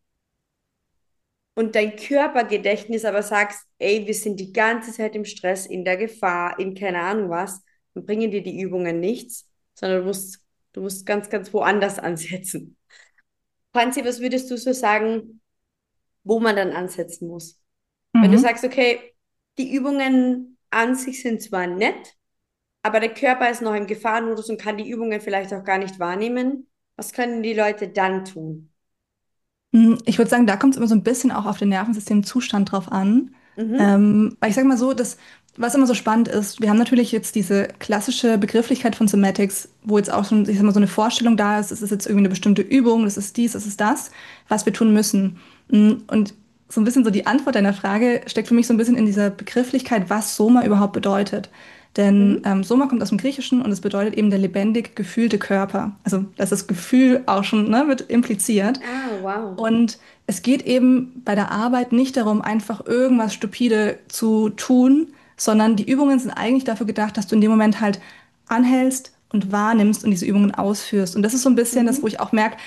und dein Körpergedächtnis aber sagst, ey, wir sind die ganze Zeit im Stress, in der Gefahr, in keine Ahnung was, dann bringen dir die Übungen nichts, sondern du musst ganz, ganz woanders ansetzen. Franzi, was würdest du so sagen, wo man dann ansetzen muss? Wenn du Mhm. sagst, okay, die Übungen an sich sind zwar nett, aber der Körper ist noch im Gefahrenmodus und kann die Übungen vielleicht auch gar nicht wahrnehmen, was können die Leute dann tun? Ich würde sagen, da kommt es immer so ein bisschen auch auf den Nervensystemzustand drauf an. Mhm. Weil ich sage mal so, was immer so spannend ist, wir haben natürlich jetzt diese klassische Begrifflichkeit von Somatics, wo jetzt auch schon, ich sag mal, so eine Vorstellung da ist, es ist jetzt irgendwie eine bestimmte Übung, das ist dies, das ist das, was wir tun müssen. Und so ein bisschen so die Antwort deiner Frage steckt für mich so ein bisschen in dieser Begrifflichkeit, was Soma überhaupt bedeutet. Denn Mhm. Soma kommt aus dem Griechischen und es bedeutet eben der lebendig gefühlte Körper. Also da ist das Gefühl auch schon, ne, mit impliziert. Ah, wow. Und es geht eben bei der Arbeit nicht darum, einfach irgendwas stupide zu tun, sondern die Übungen sind eigentlich dafür gedacht, dass du in dem Moment halt anhältst und wahrnimmst und diese Übungen ausführst. Und das ist so ein bisschen das, wo Mhm. ich auch merke,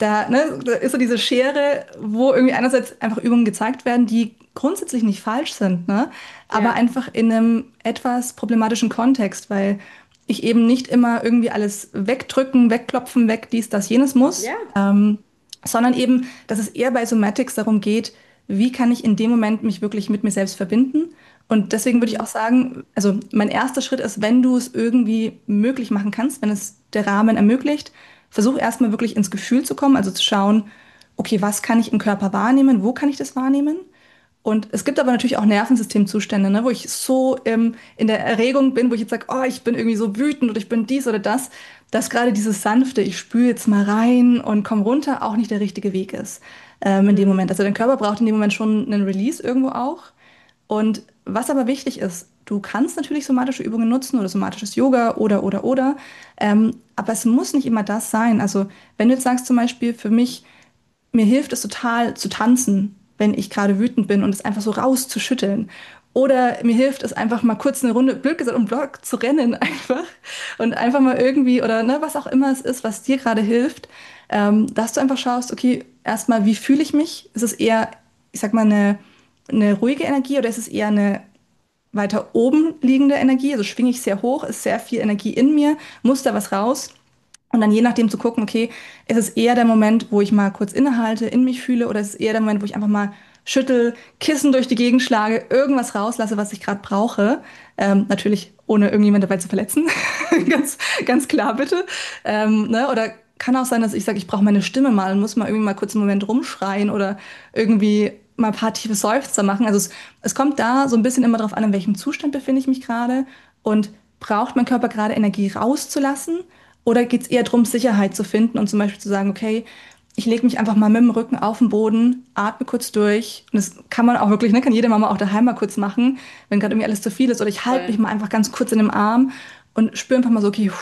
da ist so diese Schere, wo irgendwie einerseits einfach Übungen gezeigt werden, die grundsätzlich nicht falsch sind, ne? Aber Ja, einfach in einem etwas problematischen Kontext, weil ich eben nicht immer irgendwie alles wegdrücken, wegklopfen, weg dies, das, jenes muss, ja. sondern eben, dass es eher bei Somatics darum geht, wie kann ich in dem Moment mich wirklich mit mir selbst verbinden. Und deswegen würde ich auch Mhm. sagen, also mein erster Schritt ist, wenn du es irgendwie möglich machen kannst, wenn es der Rahmen ermöglicht, versuch erstmal wirklich ins Gefühl zu kommen, also zu schauen, okay, was kann ich im Körper wahrnehmen, wo kann ich das wahrnehmen? Und es gibt aber natürlich auch Nervensystemzustände, ne, wo ich so in der Erregung bin, wo ich jetzt sage, oh, ich bin irgendwie so wütend oder ich bin dies oder das, dass gerade dieses sanfte, ich spüre jetzt mal rein und komm runter, auch nicht der richtige Weg ist in dem Moment. Mhm. Also dein Körper braucht in dem Moment schon einen Release irgendwo auch. Und was aber wichtig ist, du kannst natürlich somatische Übungen nutzen oder somatisches Yoga oder. Aber es muss nicht immer das sein. Also wenn du jetzt sagst zum Beispiel, für mich mir hilft es total zu tanzen, wenn ich gerade wütend bin und es einfach so rauszuschütteln. Oder mir hilft es einfach mal kurz eine Runde, blöd gesagt, um Block zu rennen einfach. Und einfach mal irgendwie, oder ne, was auch immer es ist, was dir gerade hilft, dass du einfach schaust, okay, erstmal, wie fühle ich mich? Ist es eher, ich sag mal, eine ruhige Energie oder ist es eher eine weiter oben liegende Energie? Also schwinge ich sehr hoch, ist sehr viel Energie in mir, muss da was raus? Und dann je nachdem zu gucken, okay, ist es eher der Moment, wo ich mal kurz innehalte, in mich fühle, oder ist es eher der Moment, wo ich einfach mal schüttel, Kissen durch die Gegend schlage, irgendwas rauslasse, was ich gerade brauche. Natürlich ohne irgendjemand dabei zu verletzen. Ganz, ganz klar bitte. Ne? Oder kann auch sein, dass ich sage, ich brauche meine Stimme mal und muss mal irgendwie mal kurz einen Moment rumschreien oder irgendwie mal ein paar tiefe Seufzer machen. Also es kommt da so ein bisschen immer darauf an, in welchem Zustand befinde ich mich gerade und braucht mein Körper gerade Energie rauszulassen oder geht es eher darum, Sicherheit zu finden und zum Beispiel zu sagen, okay, ich lege mich einfach mal mit dem Rücken auf den Boden, atme kurz durch. Und das kann man auch wirklich, ne, kann jede Mama auch daheim mal kurz machen, wenn gerade irgendwie alles zu viel ist. Oder ich halte mich Voll. mal einfach ganz kurz in dem Arm und spüre einfach mal so, okay,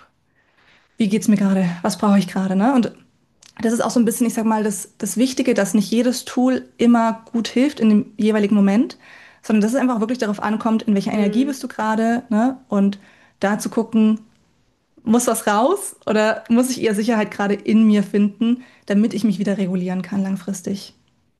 wie geht's mir gerade? Was brauche ich gerade, ne? Und das ist auch so ein bisschen, ich sag mal, das Wichtige, dass nicht jedes Tool immer gut hilft in dem jeweiligen Moment, sondern dass es einfach wirklich darauf ankommt, in welcher Energie bist Mhm. du gerade, ne? Und da zu gucken, muss was raus oder muss ich eher Sicherheit gerade in mir finden, damit ich mich wieder regulieren kann langfristig?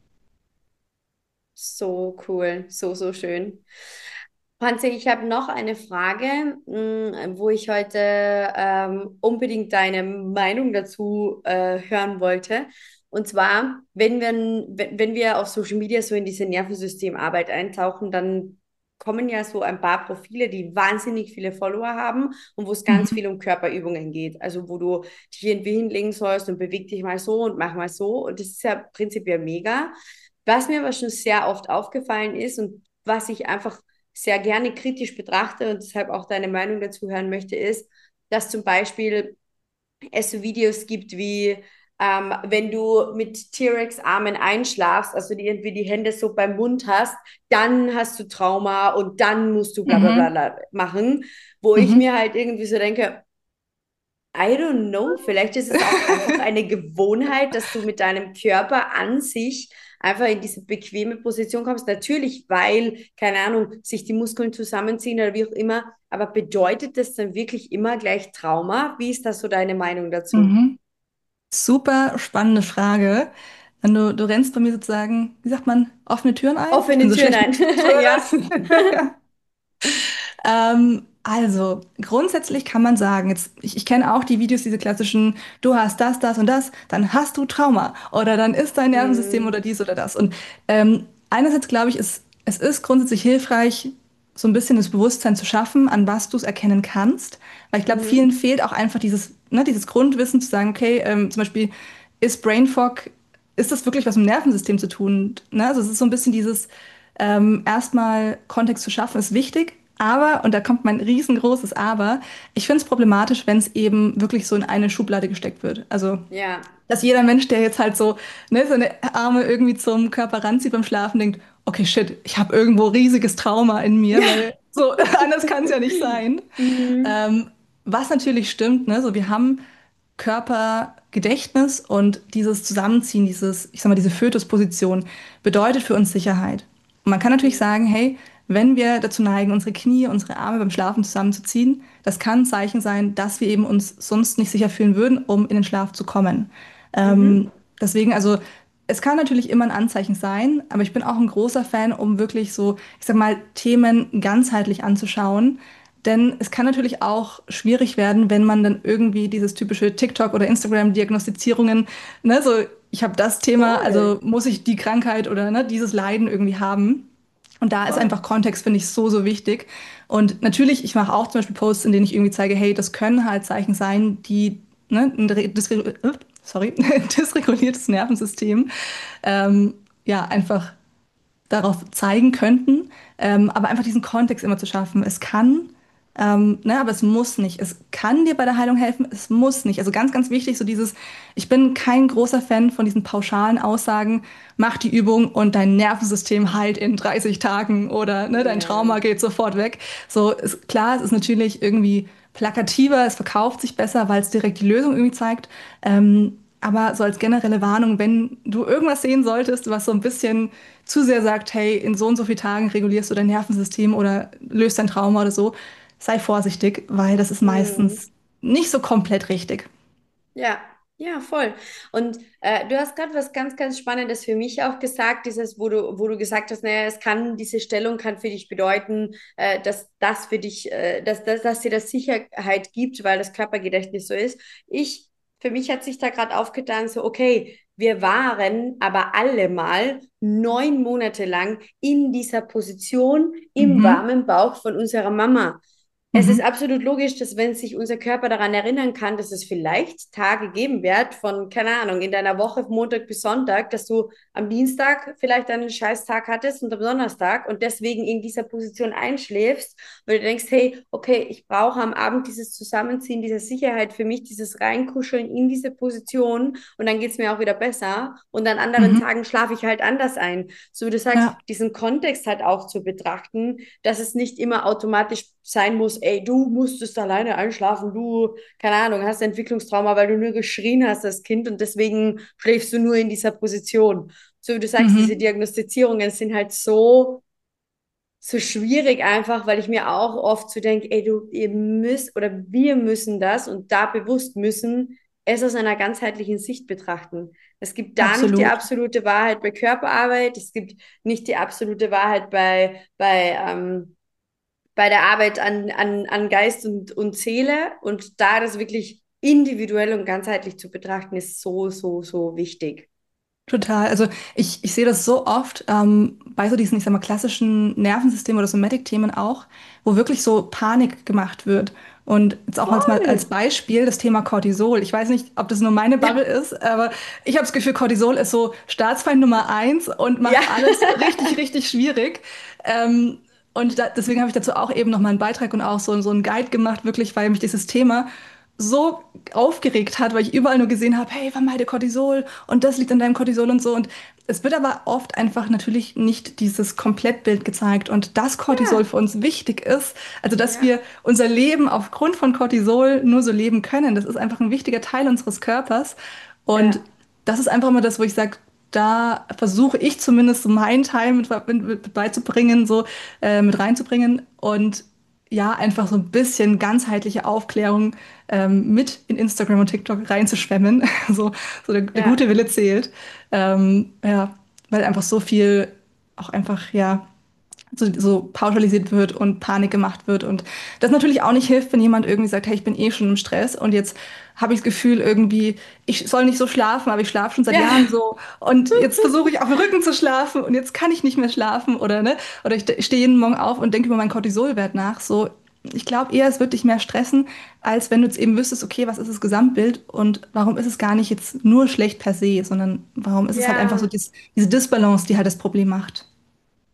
So cool, so, so schön. Franzi, ich habe noch eine Frage, wo ich heute unbedingt deine Meinung dazu hören wollte. Und zwar, wenn wir auf Social Media so in diese Nervensystemarbeit eintauchen, dann kommen ja so ein paar Profile, die wahnsinnig viele Follower haben und wo es ganz Mhm. viel um Körperübungen geht. Also wo du dich irgendwie hinlegen sollst und beweg dich mal so und mach mal so. Und das ist ja prinzipiell mega. Was mir aber schon sehr oft aufgefallen ist und was ich einfach sehr gerne kritisch betrachte und deshalb auch deine Meinung dazu hören möchte, ist, dass zum Beispiel es so Videos gibt wie, wenn du mit T-Rex-Armen einschlafst, also die irgendwie die Hände so beim Mund hast, dann hast du Trauma und dann musst du bla bla Mhm. bla machen, wo ich Mhm. mir halt irgendwie so denke, I don't know, vielleicht ist es auch einfach eine Gewohnheit, dass du mit deinem Körper an sich einfach in diese bequeme Position kommst. Natürlich, weil, keine Ahnung, sich die Muskeln zusammenziehen oder wie auch immer. Aber bedeutet das dann wirklich immer gleich Trauma? Wie ist da so deine Meinung dazu? Mhm. Super spannende Frage. Du rennst bei mir sozusagen, wie sagt man, offene Türen ein? Ich bin Offene so Türen schlecht ein. mit Ja. Türen. Also, grundsätzlich kann man sagen, ich kenne auch die Videos, diese klassischen, du hast das, das und das, dann hast du Trauma oder dann ist dein Nervensystem oder Hm, dies oder das. Und einerseits glaube ich, es ist grundsätzlich hilfreich, so ein bisschen das Bewusstsein zu schaffen, an was du es erkennen kannst. Weil ich glaube, vielen mhm, fehlt auch einfach dieses Grundwissen zu sagen, okay, zum Beispiel ist Brain Fog, ist das wirklich was mit dem Nervensystem zu tun? Ne? Also es ist so ein bisschen dieses, Erstmal Kontext zu schaffen ist wichtig, aber, und da kommt mein riesengroßes Aber, ich finde es problematisch, wenn es eben wirklich so in eine Schublade gesteckt wird. Also, Ja. dass jeder Mensch, der jetzt halt so, ne, seine Arme irgendwie zum Körper ranzieht beim Schlafen, denkt, okay, shit, ich habe irgendwo riesiges Trauma in mir, Ja. weil so anders kann es ja nicht sein. Mhm. Ähm, was natürlich stimmt, ne, so wir haben Körpergedächtnis und dieses Zusammenziehen, dieses, ich sag mal, diese Fötusposition bedeutet für uns Sicherheit. Und man kann natürlich Mhm. sagen, hey, wenn wir dazu neigen, unsere Knie, unsere Arme beim Schlafen zusammenzuziehen, das kann ein Zeichen sein, dass wir eben uns sonst nicht sicher fühlen würden, um in den Schlaf zu kommen. Mhm. Deswegen, also, es kann natürlich immer ein Anzeichen sein, aber ich bin auch ein großer Fan, um wirklich so, ich sag mal, Themen ganzheitlich anzuschauen. Denn es kann natürlich auch schwierig werden, wenn man dann irgendwie dieses typische TikTok- oder Instagram-Diagnostizierungen, ne, so, ich habe das Thema, Voll. also muss ich die Krankheit oder ne, dieses Leiden irgendwie haben. Und da ist Voll. einfach Kontext, finde ich, so, so wichtig. Und natürlich, ich mache auch zum Beispiel Posts, in denen ich irgendwie zeige, hey, das können halt Zeichen sein, die, ne, sorry, dysreguliertes Nervensystem, ähm, ja, einfach darauf zeigen könnten, aber einfach diesen Kontext immer zu schaffen. Es kann, ne, aber es muss nicht. Es kann dir bei der Heilung helfen, es muss nicht. Also ganz, ganz wichtig, so dieses, ich bin kein großer Fan von diesen pauschalen Aussagen, mach die Übung und dein Nervensystem heilt in 30 Tagen oder ne, dein Ja. Trauma geht sofort weg. So, ist, klar, es ist natürlich irgendwie plakativer, es verkauft sich besser, weil es direkt die Lösung irgendwie zeigt. Aber so als generelle Warnung, wenn du irgendwas sehen solltest, was so ein bisschen zu sehr sagt, hey, in so und so vielen Tagen regulierst du dein Nervensystem oder löst dein Trauma oder so, sei vorsichtig, weil das ist Mhm. meistens nicht so komplett richtig. Ja, ja, voll. Und du hast gerade was ganz, ganz Spannendes für mich auch gesagt, dieses, wo du gesagt hast, naja, es kann, diese Stellung kann für dich bedeuten, dass das für dich, dass dir das Sicherheit gibt, weil das Körpergedächtnis so ist. Für mich hat sich da gerade aufgetan, so, okay, wir waren aber alle mal 9 Monate lang in dieser Position im Mhm. warmen Bauch von unserer Mama. Es ist Mhm. absolut logisch, dass wenn sich unser Körper daran erinnern kann, dass es vielleicht Tage geben wird von, keine Ahnung, in deiner Woche von Montag bis Sonntag, dass du am Dienstag vielleicht einen Scheißtag hattest und am Donnerstag und deswegen in dieser Position einschläfst, weil du denkst, hey, okay, ich brauche am Abend dieses Zusammenziehen, diese Sicherheit für mich, dieses Reinkuscheln in diese Position und dann geht es mir auch wieder besser und an anderen Mhm. Tagen schlafe ich halt anders ein. So wie du sagst, Ja, diesen Kontext halt auch zu betrachten, dass es nicht immer automatisch sein muss, ey, du musstest alleine einschlafen, du, keine Ahnung, hast Entwicklungstrauma, weil du nur geschrien hast als Kind und deswegen schläfst du nur in dieser Position. So wie du sagst, diese mhm. Diagnostizierungen sind halt so schwierig einfach, weil ich mir auch oft so denke, ey, du, ihr müsst oder wir müssen das und da bewusst müssen es aus einer ganzheitlichen Sicht betrachten. Es gibt da nicht die Absolut. absolute Wahrheit bei Körperarbeit, es gibt nicht die absolute Wahrheit bei der Arbeit an Geist und Seele und da das wirklich individuell und ganzheitlich zu betrachten, ist so, so, so wichtig. Total. Also ich sehe das so oft bei so diesen, ich sag mal, klassischen Nervensystemen oder Somatic-Themen auch, wo wirklich so Panik gemacht wird. Und jetzt auch mal als Voll. Beispiel das Thema Cortisol. Ich weiß nicht, ob das nur meine Ja, Bubble ist, aber ich habe das Gefühl, Cortisol ist so Staatsfeind Nummer eins und ja, macht alles richtig, richtig schwierig. Und deswegen habe ich dazu auch eben noch mal einen Beitrag und auch so einen Guide gemacht, wirklich, weil mich dieses Thema so aufgeregt hat, weil ich überall nur gesehen habe, hey, vermeide Cortisol und das liegt an deinem Cortisol und so. Und es wird aber oft einfach natürlich nicht dieses Komplettbild gezeigt und dass Cortisol ja, für uns wichtig ist, also dass ja, wir unser Leben aufgrund von Cortisol nur so leben können. Das ist einfach ein wichtiger Teil unseres Körpers. Und ja, das ist einfach immer das, wo ich sage, da versuche ich zumindest so meinen Teil mit beizubringen, so mit reinzubringen und ja, einfach so ein bisschen ganzheitliche Aufklärung mit in Instagram und TikTok reinzuschwemmen. So der gute ja, Wille zählt. Ja, weil einfach so viel auch einfach, ja, so pauschalisiert wird und Panik gemacht wird. Und das natürlich auch nicht hilft, wenn jemand irgendwie sagt, hey, ich bin eh schon im Stress und jetzt habe ich das Gefühl irgendwie, ich soll nicht so schlafen, aber ich schlafe schon seit Jahren ja, so und jetzt versuche ich auf dem Rücken zu schlafen und jetzt kann ich nicht mehr schlafen oder ne? Oder ich stehe jeden Morgen auf und denke über meinen Cortisolwert nach. So, ich glaube eher, es wird dich mehr stressen, als wenn du jetzt eben wüsstest, okay, was ist das Gesamtbild und warum ist es gar nicht jetzt nur schlecht per se, sondern warum ist es halt einfach so ja. diese Disbalance, die halt das Problem macht.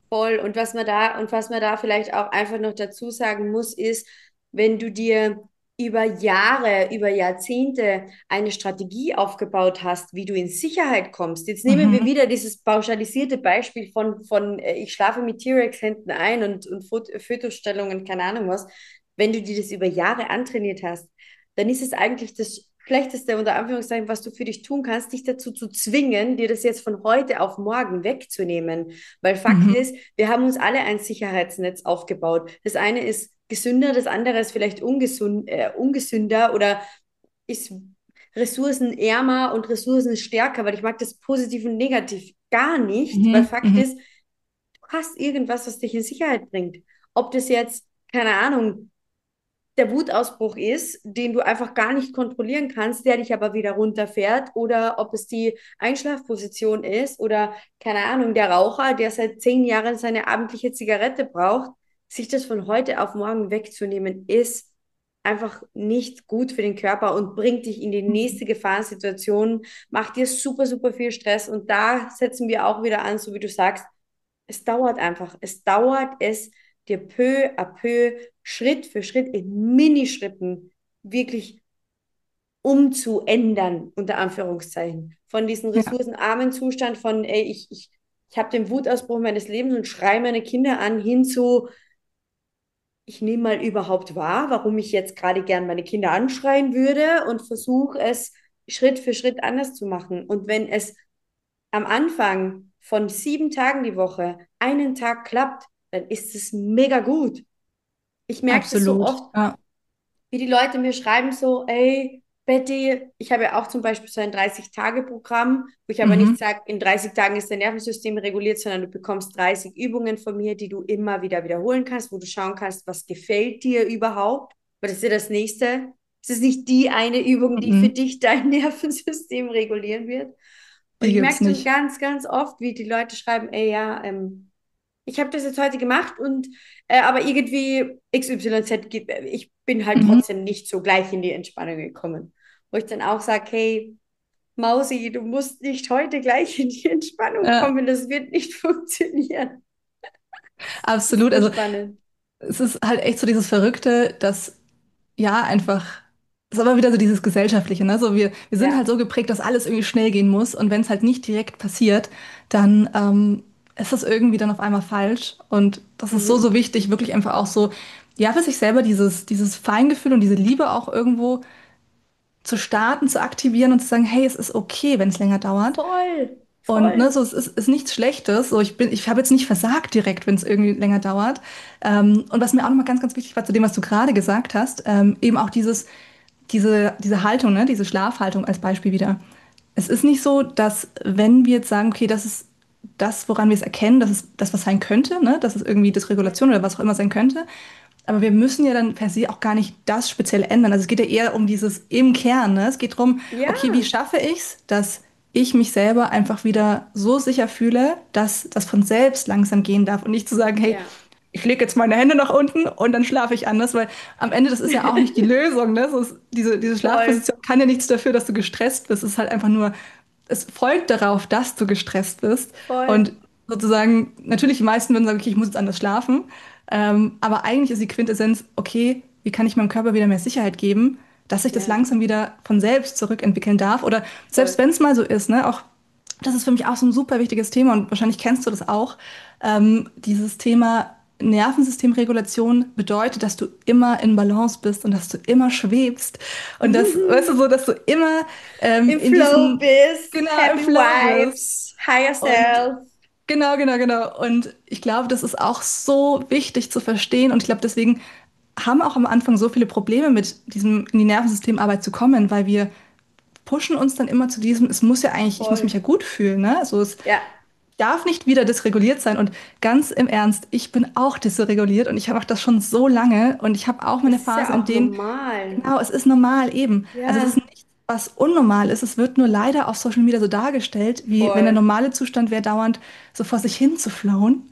Voll. Und was man da vielleicht auch einfach noch dazu sagen muss, ist, wenn du dir über Jahre, über Jahrzehnte eine Strategie aufgebaut hast, wie du in Sicherheit kommst. Jetzt nehmen wir Mhm. wieder dieses pauschalisierte Beispiel von ich schlafe mit T-Rex-Händen ein und Fotostellungen, keine Ahnung was. Wenn du dir das über Jahre antrainiert hast, dann ist es eigentlich das Schlechteste, unter Anführungszeichen, was du für dich tun kannst, dich dazu zu zwingen, dir das jetzt von heute auf morgen wegzunehmen. Weil Fakt Mhm. ist, wir haben uns alle ein Sicherheitsnetz aufgebaut. Das eine ist gesünder, das andere ist vielleicht ungesünder oder ist ressourcenärmer und ressourcenstärker, weil ich mag das positiv und negativ gar nicht, weil Mhm. Fakt Mhm. ist, du hast irgendwas, was dich in Sicherheit bringt. Ob das jetzt, keine Ahnung, der Wutausbruch ist, den du einfach gar nicht kontrollieren kannst, der dich aber wieder runterfährt, oder ob es die Einschlafposition ist oder, keine Ahnung, der Raucher, der seit 10 Jahren seine abendliche Zigarette braucht, sich das von heute auf morgen wegzunehmen, ist einfach nicht gut für den Körper und bringt dich in die Mhm. nächste Gefahrensituation, macht dir super, super viel Stress. Und da setzen wir auch wieder an, so wie du sagst, es dauert einfach. Es dauert es, dir peu à peu, Schritt für Schritt, in Minischritten wirklich umzuändern, unter Anführungszeichen. Von diesem Ja, ressourcenarmen Zustand von, ey, ich habe den Wutausbruch meines Lebens und schreie meine Kinder an, hin zu, ich nehme mal überhaupt wahr, warum ich jetzt gerade gern meine Kinder anschreien würde und versuche es Schritt für Schritt anders zu machen. Und wenn es am Anfang von 7 Tagen die Woche einen Tag klappt, dann ist es mega gut. Ich merke das so absolut. oft, Ja. wie die Leute mir schreiben so, ey, Betty, ich habe ja auch zum Beispiel so ein 30-Tage-Programm, wo ich aber nicht Mhm. sage, in 30 Tagen ist dein Nervensystem reguliert, sondern du bekommst 30 Übungen von mir, die du immer wieder wiederholen kannst, wo du schauen kannst, was gefällt dir überhaupt. Weil das ist ja das Nächste. Es ist nicht die eine Übung, die für Mhm. dich dein Nervensystem regulieren wird. Und Die ich gibt's merke dann nicht. ganz, ganz oft, wie die Leute schreiben, ey, ja, ich habe das jetzt heute gemacht und aber irgendwie XYZ, ich bin halt Mhm. trotzdem nicht so gleich in die Entspannung gekommen. Wo ich dann auch sage, hey, Mausi, du musst nicht heute gleich in die Entspannung Ja, kommen, das wird nicht funktionieren. absolut. Super Also spannend. es ist halt echt so dieses Verrückte, dass ja einfach, es ist aber wieder so dieses Gesellschaftliche, ne? So wir sind halt Ja. so geprägt, dass alles irgendwie schnell gehen muss und wenn es halt nicht direkt passiert, dann ist das irgendwie dann auf einmal falsch und das ist so, Mhm. so wichtig, wirklich einfach auch so, ja, für sich selber dieses Feingefühl und diese Liebe auch irgendwo zu starten, zu aktivieren und zu sagen, hey, es ist okay, wenn es länger dauert. Voll, Und ne, voll. so, ist nichts Schlechtes. So, ich habe jetzt nicht versagt direkt, wenn es irgendwie länger dauert. Und was mir auch nochmal ganz, ganz wichtig war zu dem, was du gerade gesagt hast, eben auch diese Haltung, ne, diese Schlafhaltung als Beispiel wieder. Es ist nicht so, dass wenn wir jetzt sagen, okay, das ist das, woran wir es erkennen, dass es das, was sein könnte, ne, dass es irgendwie Ja. Dysregulation oder was auch immer sein könnte. Aber wir müssen ja dann per se auch gar nicht das speziell ändern. Also es geht ja eher um dieses im Kern, ne? Es geht darum, Ja. okay, wie schaffe ich es, dass ich mich selber einfach wieder so sicher fühle, dass das von selbst langsam gehen darf und nicht zu sagen, hey, Ja. ich lege jetzt meine Hände nach unten und dann schlafe ich anders, weil am Ende, das ist ja auch nicht die Lösung, ne? Diese Voll, Schlafposition kann ja nichts dafür, dass du gestresst bist. Es ist halt einfach nur, es folgt darauf, dass du gestresst bist. Und voll. sozusagen, natürlich, die meisten würden sagen, okay, ich muss jetzt anders schlafen. Aber eigentlich ist die Quintessenz, okay, wie kann ich meinem Körper wieder mehr Sicherheit geben, dass sich das Ja, langsam wieder von selbst zurückentwickeln darf. Oder selbst voll. wenn es mal so ist, ne, auch das ist für mich auch so ein super wichtiges Thema und wahrscheinlich kennst du das auch. Dieses Thema Nervensystemregulation bedeutet, dass du immer in Balance bist und dass du immer schwebst und das, weißt du, so, dass du immer Im in Flow diesem, bist, genau, im Happy Flow bist. Vibes, Higher Und Self. genau, genau, genau. Und ich glaube, das ist auch so wichtig zu verstehen. Und ich glaube, deswegen haben auch am Anfang so viele Probleme mit diesem in die Nervensystemarbeit zu kommen, weil wir pushen uns dann immer zu diesem, es muss ja eigentlich, ich muss mich Voll. ja gut fühlen, ne? Also es Ja, darf nicht wieder dysreguliert sein. Und ganz im Ernst, ich bin auch dysreguliert und ich mache das schon so lange und ich habe auch das meine ist Phasen, ja in auch denen, normal. genau, es ist normal eben. Also es ist Ja, nichts, was unnormal ist. Es wird nur leider auf Social Media so dargestellt, wie wenn der voll. normale Zustand wäre, dauernd so vor sich hin zu flowen.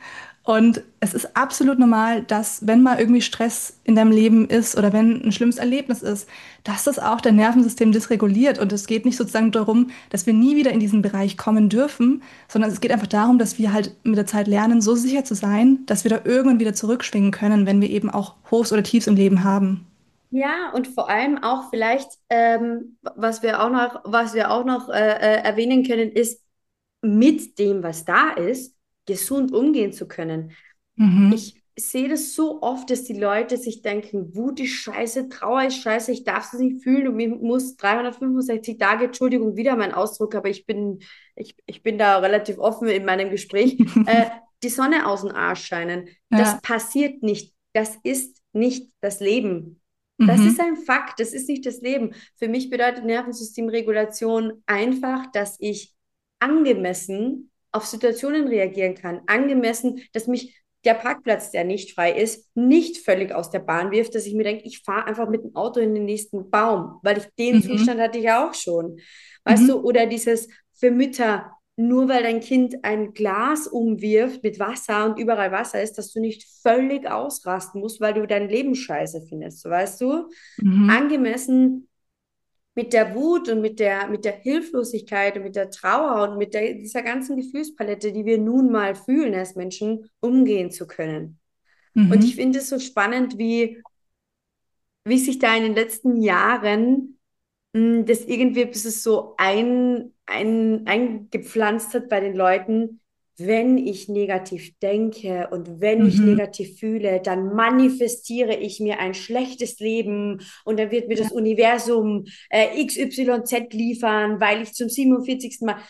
Und es ist absolut normal, dass wenn mal irgendwie Stress in deinem Leben ist oder wenn ein schlimmes Erlebnis ist, dass das auch dein Nervensystem dysreguliert. Und es geht nicht sozusagen darum, dass wir nie wieder in diesen Bereich kommen dürfen, sondern es geht einfach darum, dass wir halt mit der Zeit lernen, so sicher zu sein, dass wir da irgendwann wieder zurückschwingen können, wenn wir eben auch Hochs oder Tiefs im Leben haben. Ja, und vor allem auch vielleicht, was wir auch noch erwähnen können, ist, mit dem, was da ist, gesund umgehen zu können. Mhm. Ich sehe das so oft, dass die Leute sich denken, Wut ist scheiße, Trauer ist scheiße, ich darf es nicht fühlen und mir muss 365 Tage, Entschuldigung, wieder mein Ausdruck, aber ich bin da relativ offen in meinem Gespräch, die Sonne aus dem Arsch scheinen. Das Ja. passiert nicht. Das ist nicht das Leben. Das ist Mhm. ein Fakt, das ist nicht das Leben. Für mich bedeutet Nervensystemregulation einfach, dass ich angemessen auf Situationen reagieren kann, angemessen, dass mich der Parkplatz, der nicht frei ist, nicht völlig aus der Bahn wirft, dass ich mir denke, ich fahre einfach mit dem Auto in den nächsten Baum, weil ich den Mhm. Zustand hatte ich ja auch schon. Weißt du, Mhm. oder dieses für Mütter, nur weil dein Kind ein Glas umwirft mit Wasser und überall Wasser ist, dass du nicht völlig ausrasten musst, weil du dein Leben scheiße findest, so weißt du? Mhm. Angemessen mit der Wut und mit der Hilflosigkeit und mit der Trauer und dieser ganzen Gefühlspalette, die wir nun mal fühlen als Menschen, umgehen zu können. Und ich Mhm. finde es so spannend, wie sich da in den letzten Jahren das irgendwie bis es so eingepflanzt hat bei den Leuten, wenn ich negativ denke und wenn ich Mhm. negativ fühle, dann manifestiere ich mir ein schlechtes Leben und dann wird mir Ja. das Universum XYZ liefern, weil ich zum 47. Mal,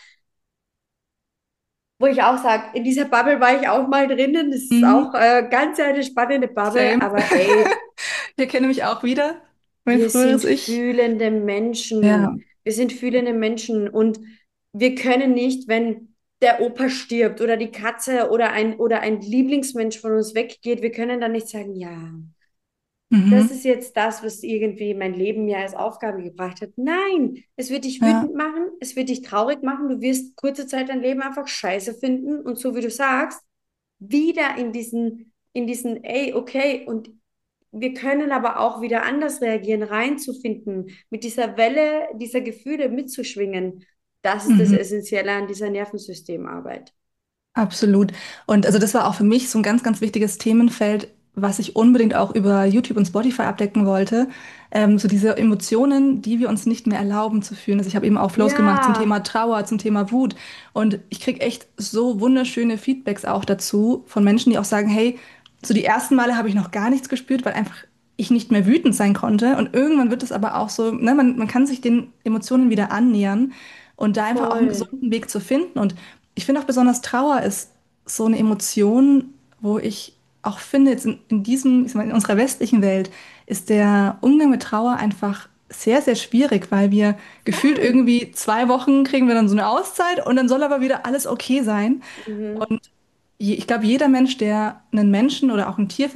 wo ich auch sage, in dieser Bubble war ich auch mal drinnen, das ist Mhm. auch ganz eine spannende Bubble, Same. aber ey, Ich erkenne mich auch wieder, mein wir sind früheres Ich. fühlende Ja. Menschen. Wir sind fühlende Menschen und wir können nicht, wenn der Opa stirbt oder die Katze oder ein Lieblingsmensch von uns weggeht, wir können dann nicht sagen, ja, das Mhm. ist jetzt das, was irgendwie mein Leben mir als Aufgabe gebracht hat. Nein, es wird dich Ja. wütend machen, es wird dich traurig machen, du wirst kurze Zeit dein Leben einfach scheiße finden und so wie du sagst, wieder in diesen, ey, okay, und wir können aber auch wieder anders reagieren, reinzufinden, mit dieser Welle dieser Gefühle mitzuschwingen. Das ist das Mhm. Essentielle an dieser Nervensystemarbeit. Absolut. Und also das war auch für mich so ein ganz, ganz wichtiges Themenfeld, was ich unbedingt auch über YouTube und Spotify abdecken wollte. So diese Emotionen, die wir uns nicht mehr erlauben zu fühlen. Also ich habe eben auch Flows gemacht zum Ja, Thema Trauer, zum Thema Wut. Und ich kriege echt so wunderschöne Feedbacks auch dazu von Menschen, die auch sagen, hey, so die ersten Male habe ich noch gar nichts gespürt, weil einfach ich nicht mehr wütend sein konnte. Und irgendwann wird es aber auch so, ne, man kann sich den Emotionen wieder annähern und da einfach auch einen voll. gesunden Weg zu finden. Und ich finde auch besonders Trauer ist so eine Emotion, wo ich auch finde, jetzt in diesem, ich sag mal, in unserer westlichen Welt ist der Umgang mit Trauer einfach sehr, sehr schwierig, weil wir gefühlt Voll. irgendwie 2 Wochen kriegen wir dann so eine Auszeit und dann soll aber wieder alles okay sein. Mhm. Und ich glaube, jeder Mensch, der einen Menschen oder auch ein Tier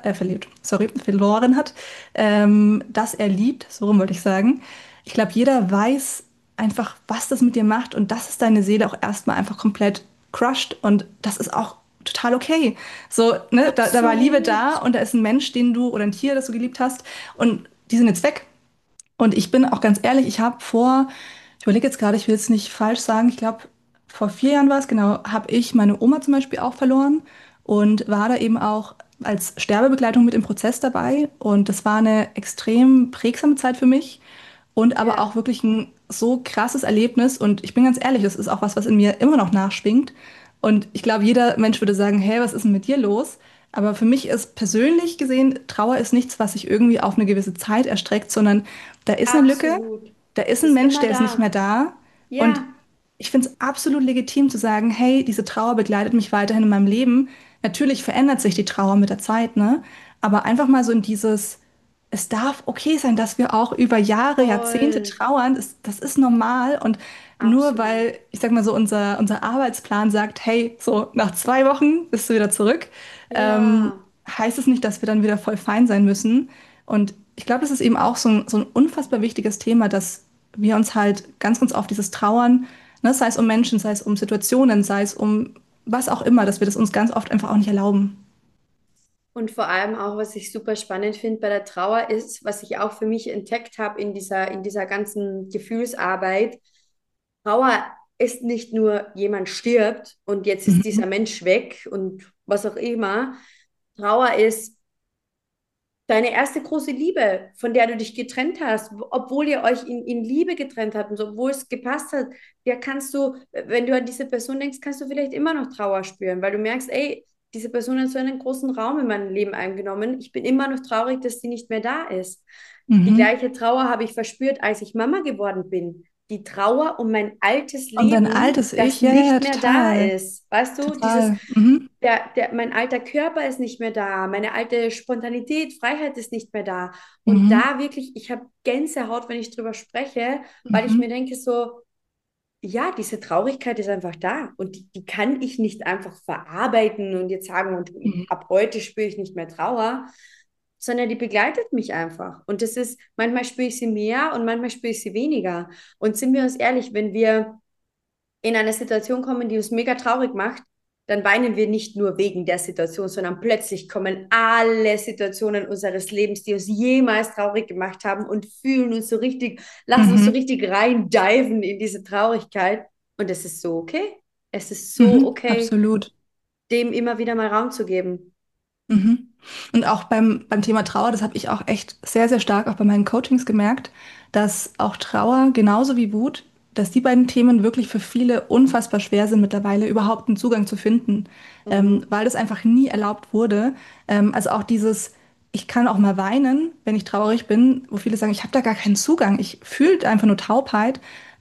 verloren hat, das er liebt, so rum wollte ich sagen. Ich glaube, jeder weiß einfach, was das mit dir macht und dass es deine Seele auch erstmal einfach komplett crusht und das ist auch total okay. So, ne, da war Liebe da Absolut. und da ist ein Mensch, den du oder ein Tier, das du geliebt hast und die sind jetzt weg. Und ich bin auch ganz ehrlich, ich überlege jetzt gerade, ich will jetzt nicht falsch sagen, ich glaube, vor 4 Jahren war es, genau, habe ich meine Oma zum Beispiel auch verloren und war da eben auch als Sterbebegleitung mit im Prozess dabei. Und das war eine extrem prägsame Zeit für mich und aber auch Ja, wirklich ein so krasses Erlebnis. Und ich bin ganz ehrlich, das ist auch was, was in mir immer noch nachschwingt. Und ich glaube, jeder Mensch würde sagen, hey, was ist denn mit dir los? Aber für mich ist persönlich gesehen, Trauer ist nichts, was sich irgendwie auf eine gewisse Zeit erstreckt, sondern da ist eine Lücke, absolut. da ist Es ein ist Mensch, immer der ist nicht mehr da. da. Und Ja, ich finde es absolut legitim zu sagen, hey, diese Trauer begleitet mich weiterhin in meinem Leben. Natürlich verändert sich die Trauer mit der Zeit, ne? Aber einfach mal so in dieses, es darf okay sein, dass wir auch über Jahre, Jahrzehnte voll. trauern. Das ist normal. Und nur Absolut. weil, ich sag mal so, unser Arbeitsplan sagt, hey, so nach 2 Wochen bist du wieder zurück, ähm, Ja, heißt es nicht, dass wir dann wieder voll fein sein müssen. Und ich glaube, das ist eben auch so ein unfassbar wichtiges Thema, dass wir uns halt ganz, ganz oft dieses Trauern, ne, sei es um Menschen, sei es um Situationen, sei es um was auch immer, dass wir das uns ganz oft einfach auch nicht erlauben. Und vor allem auch, was ich super spannend finde bei der Trauer ist, was ich auch für mich entdeckt habe in dieser ganzen Gefühlsarbeit. Trauer ist nicht nur jemand stirbt und jetzt ist Mhm. dieser Mensch weg und was auch immer. Trauer ist deine erste große Liebe, von der du dich getrennt hast, obwohl ihr euch in Liebe getrennt habt und so, obwohl es gepasst hat, ja kannst du, wenn du an diese Person denkst, kannst du vielleicht immer noch Trauer spüren, weil du merkst, ey, diese Person hat so einen großen Raum in meinem Leben eingenommen. Ich bin immer noch traurig, dass sie nicht mehr da ist. Die Mhm. gleiche Trauer habe ich verspürt, als ich Mama geworden bin. Die Trauer um mein altes Und dein Leben, altes das Ich, ja, ja, ja, nicht mehr da total, ist. Weißt du, dieses total. Mhm. mein alter Körper ist nicht mehr da, meine alte Spontanität, Freiheit ist nicht mehr da. Und Mhm. da wirklich, ich habe Gänsehaut, wenn ich drüber spreche, weil ich mir Mhm. denke so, ja, diese Traurigkeit ist einfach da und die kann ich nicht einfach verarbeiten und jetzt sagen, und Mhm. ab heute spüre ich nicht mehr Trauer, sondern die begleitet mich einfach. Und das ist, manchmal spüre ich sie mehr und manchmal spüre ich sie weniger. Und sind wir uns ehrlich, wenn wir in eine Situation kommen, die uns mega traurig macht, dann weinen wir nicht nur wegen der Situation, sondern plötzlich kommen alle Situationen unseres Lebens, die uns jemals traurig gemacht haben und fühlen uns so richtig, lassen uns so Mhm. richtig reindiven in diese Traurigkeit. Und es ist so okay. Es ist so Mhm. okay, Absolut. dem immer wieder mal Raum zu geben. Mhm. Und auch beim Thema Trauer, das habe ich auch echt sehr, sehr stark auch bei meinen Coachings gemerkt, dass auch Trauer genauso wie Wut, dass die beiden Themen wirklich für viele unfassbar schwer sind, mittlerweile überhaupt einen Zugang zu finden, Mhm. weil das einfach nie erlaubt wurde. Also auch dieses, ich kann auch mal weinen, wenn ich traurig bin, wo viele sagen, ich habe da gar keinen Zugang, ich fühle einfach nur Taubheit.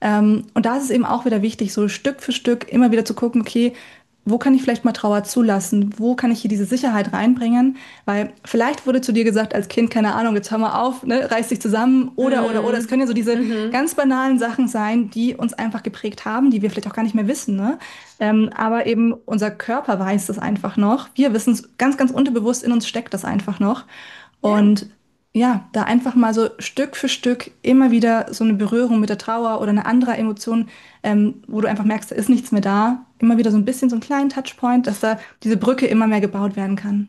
Und da ist es eben auch wieder wichtig, so Stück für Stück immer wieder zu gucken, okay, wo kann ich vielleicht mal Trauer zulassen? Wo kann ich hier diese Sicherheit reinbringen? Weil vielleicht wurde zu dir gesagt als Kind, keine Ahnung, jetzt hör mal auf, ne, reiß dich zusammen oder. Es können Mhm. ja so diese Mhm. ganz banalen Sachen sein, die uns einfach geprägt haben, die wir vielleicht auch gar nicht mehr wissen, ne? Aber eben unser Körper weiß das einfach noch. Wir wissen es ganz, ganz unterbewusst, in uns steckt das einfach noch. Ja. Und ja, da einfach mal so Stück für Stück immer wieder so eine Berührung mit der Trauer oder eine andere Emotion, wo du einfach merkst, da ist nichts mehr da. Immer wieder so ein bisschen so einen kleinen Touchpoint, dass da diese Brücke immer mehr gebaut werden kann.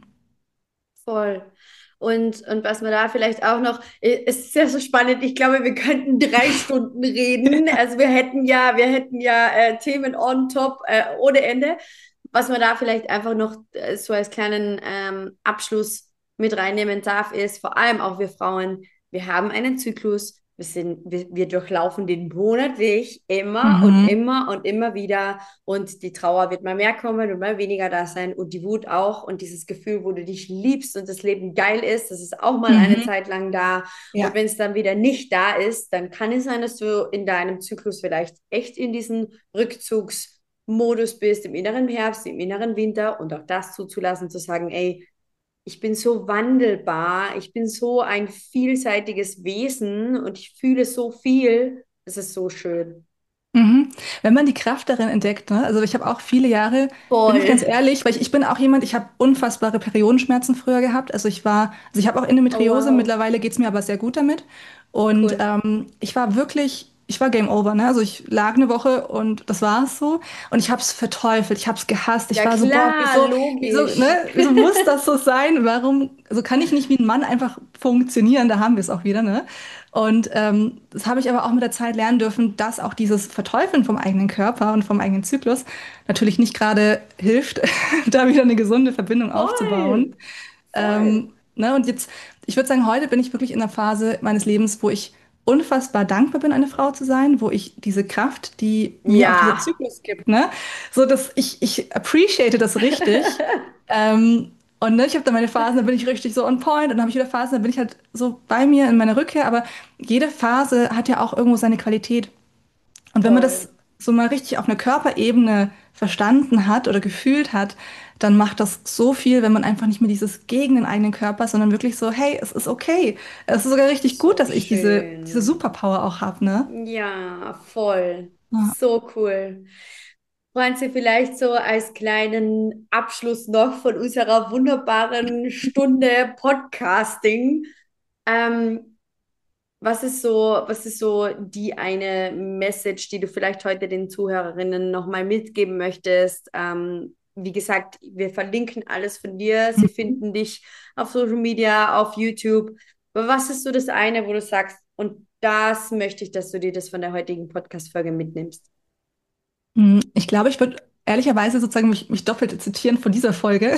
Voll. Und was man da vielleicht auch noch, es ist ja so spannend, ich glaube, wir könnten 3 Stunden reden. Also wir hätten ja Themen on top ohne Ende. Was man da vielleicht einfach noch so als kleinen Abschluss mit reinnehmen darf, ist vor allem auch wir Frauen, wir haben einen Zyklus, wir durchlaufen den monatlich Mhm. immer und immer wieder. Und die Trauer wird mal mehr kommen und mal weniger da sein und die Wut auch und dieses Gefühl, wo du dich liebst und das Leben geil ist, das ist auch mal eine Mhm. Zeit lang da. Und Ja. wenn es dann wieder nicht da ist, dann kann es sein, dass du in deinem Zyklus vielleicht echt in diesen Rückzugsmodus bist, im inneren Herbst, im inneren Winter und auch das zuzulassen, zu sagen, ey, ich bin so wandelbar, ich bin so ein vielseitiges Wesen und ich fühle so viel. Es ist so schön. Mhm. Wenn man die Kraft darin entdeckt, ne? Also ich habe auch viele Jahre, bin ich Voll. ganz ehrlich, weil ich bin auch jemand, ich habe unfassbare Periodenschmerzen früher gehabt. Also ich habe auch Oh, Endometriose, wow. mittlerweile geht's mir aber sehr gut damit. Und Cool. ich war Game Over, ne? Also ich lag eine Woche und das war's so. Und ich habe es verteufelt, ich habe es gehasst. Ich Ja, war so, boah, klar, ne? logisch. Wieso muss das so sein? Warum, also kann ich nicht wie ein Mann einfach funktionieren? Da haben wir es auch wieder, ne? Und das habe ich aber auch mit der Zeit lernen dürfen, dass auch dieses Verteufeln vom eigenen Körper und vom eigenen Zyklus natürlich nicht gerade hilft, da wieder eine gesunde Verbindung aufzubauen. Voll. Voll. Ne? Und jetzt, ich würde sagen, heute bin ich wirklich in einer Phase meines Lebens, wo ich unfassbar dankbar bin, eine Frau zu sein, wo ich diese Kraft, die mir auch dieser Ja. Zyklus gibt, ne, so dass ich appreciate das richtig. Ähm, und ne, ich habe da meine Phasen, da bin ich richtig so on point und dann habe ich wieder Phasen, da bin ich halt so bei mir in meiner Rückkehr, aber jede Phase hat ja auch irgendwo seine Qualität. Und wenn man Voll. das so mal richtig auf einer Körperebene verstanden hat oder gefühlt hat, dann macht das so viel, wenn man einfach nicht mehr dieses gegen den eigenen Körper, sondern wirklich so, hey, es ist okay. Es ist sogar richtig gut, So dass ich diese schön. Superpower auch habe, ne? Ja, voll. Ja. So cool. Wollen Sie vielleicht so als kleinen Abschluss noch von unserer wunderbaren Stunde Podcasting, ähm, was ist so die eine Message, die du vielleicht heute den Zuhörerinnen nochmal mitgeben möchtest? wie gesagt, wir verlinken alles von dir. Sie finden dich auf Social Media, auf YouTube. Aber was ist so das eine, wo du sagst, und das möchte ich, dass du dir das von der heutigen Podcast-Folge mitnimmst? Ich glaube, ich würde ehrlicherweise sozusagen mich doppelt zitieren von dieser Folge,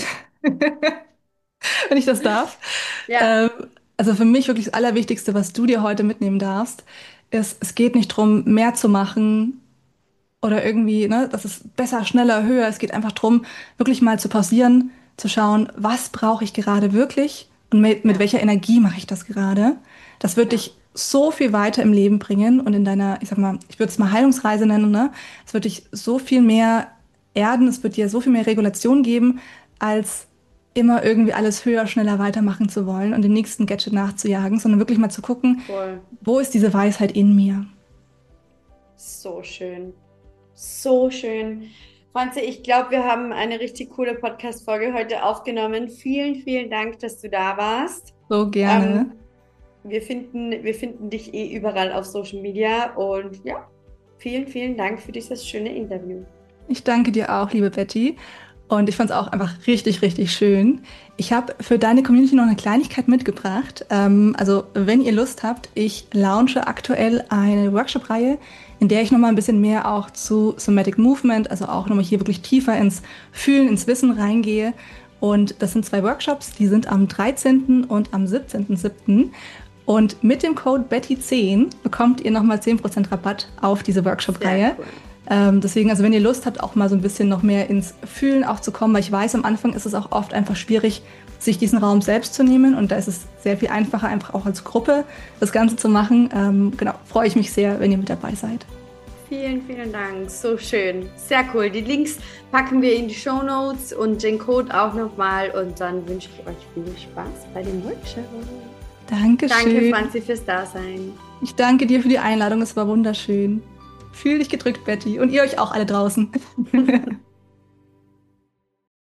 wenn ich das darf. Ja, Ähm, also für mich wirklich das Allerwichtigste, was du dir heute mitnehmen darfst, ist, es geht nicht darum, mehr zu machen oder irgendwie, ne, das ist besser, schneller, höher. Es geht einfach darum, wirklich mal zu pausieren, zu schauen, was brauche ich gerade wirklich und mit ja, welcher Energie mache ich das gerade. Das wird ja, dich so viel weiter im Leben bringen und in deiner, ich sag mal, ich würde es mal Heilungsreise nennen, ne? Es wird dich so viel mehr erden, es wird dir so viel mehr Regulation geben, als immer irgendwie alles höher, schneller weitermachen zu wollen und dem nächsten Gadget nachzujagen, sondern wirklich mal zu gucken, voll. wo ist diese Weisheit in mir? So schön. So schön. Franzi, ich glaube, wir haben eine richtig coole Podcast-Folge heute aufgenommen. Vielen, vielen Dank, dass du da warst. So gerne. Ähm, wir finden dich eh überall auf Social Media und ja, vielen, vielen Dank für dieses schöne Interview. Ich danke dir auch, liebe Betty. Und ich fand es auch einfach richtig, richtig schön. Ich habe für deine Community noch eine Kleinigkeit mitgebracht. Also, wenn ihr Lust habt, ich launche aktuell eine Workshop-Reihe, in der ich nochmal ein bisschen mehr auch zu Somatic Movement, also auch nochmal hier wirklich tiefer ins Fühlen, ins Wissen reingehe. Und das sind 2 Workshops, die sind am 13. und am 17.07. Und mit dem Code Betty10 bekommt ihr nochmal 10% Rabatt auf diese Sehr Workshop-Reihe. cool. Deswegen, also wenn ihr Lust habt, auch mal so ein bisschen noch mehr ins Fühlen auch zu kommen, weil ich weiß, am Anfang ist es auch oft einfach schwierig, sich diesen Raum selbst zu nehmen und da ist es sehr viel einfacher, einfach auch als Gruppe das Ganze zu machen. Genau, freue ich mich sehr, wenn ihr mit dabei seid. Vielen, vielen Dank. So schön. Sehr cool. Die Links packen wir in die Show Notes und den Code auch nochmal. Und dann wünsche ich euch viel Spaß bei dem Workshop. Danke, Dankeschön. Franzi, fürs Dasein. Ich danke dir für die Einladung, es war wunderschön. Fühl dich gedrückt, Betty. Und ihr euch auch alle draußen.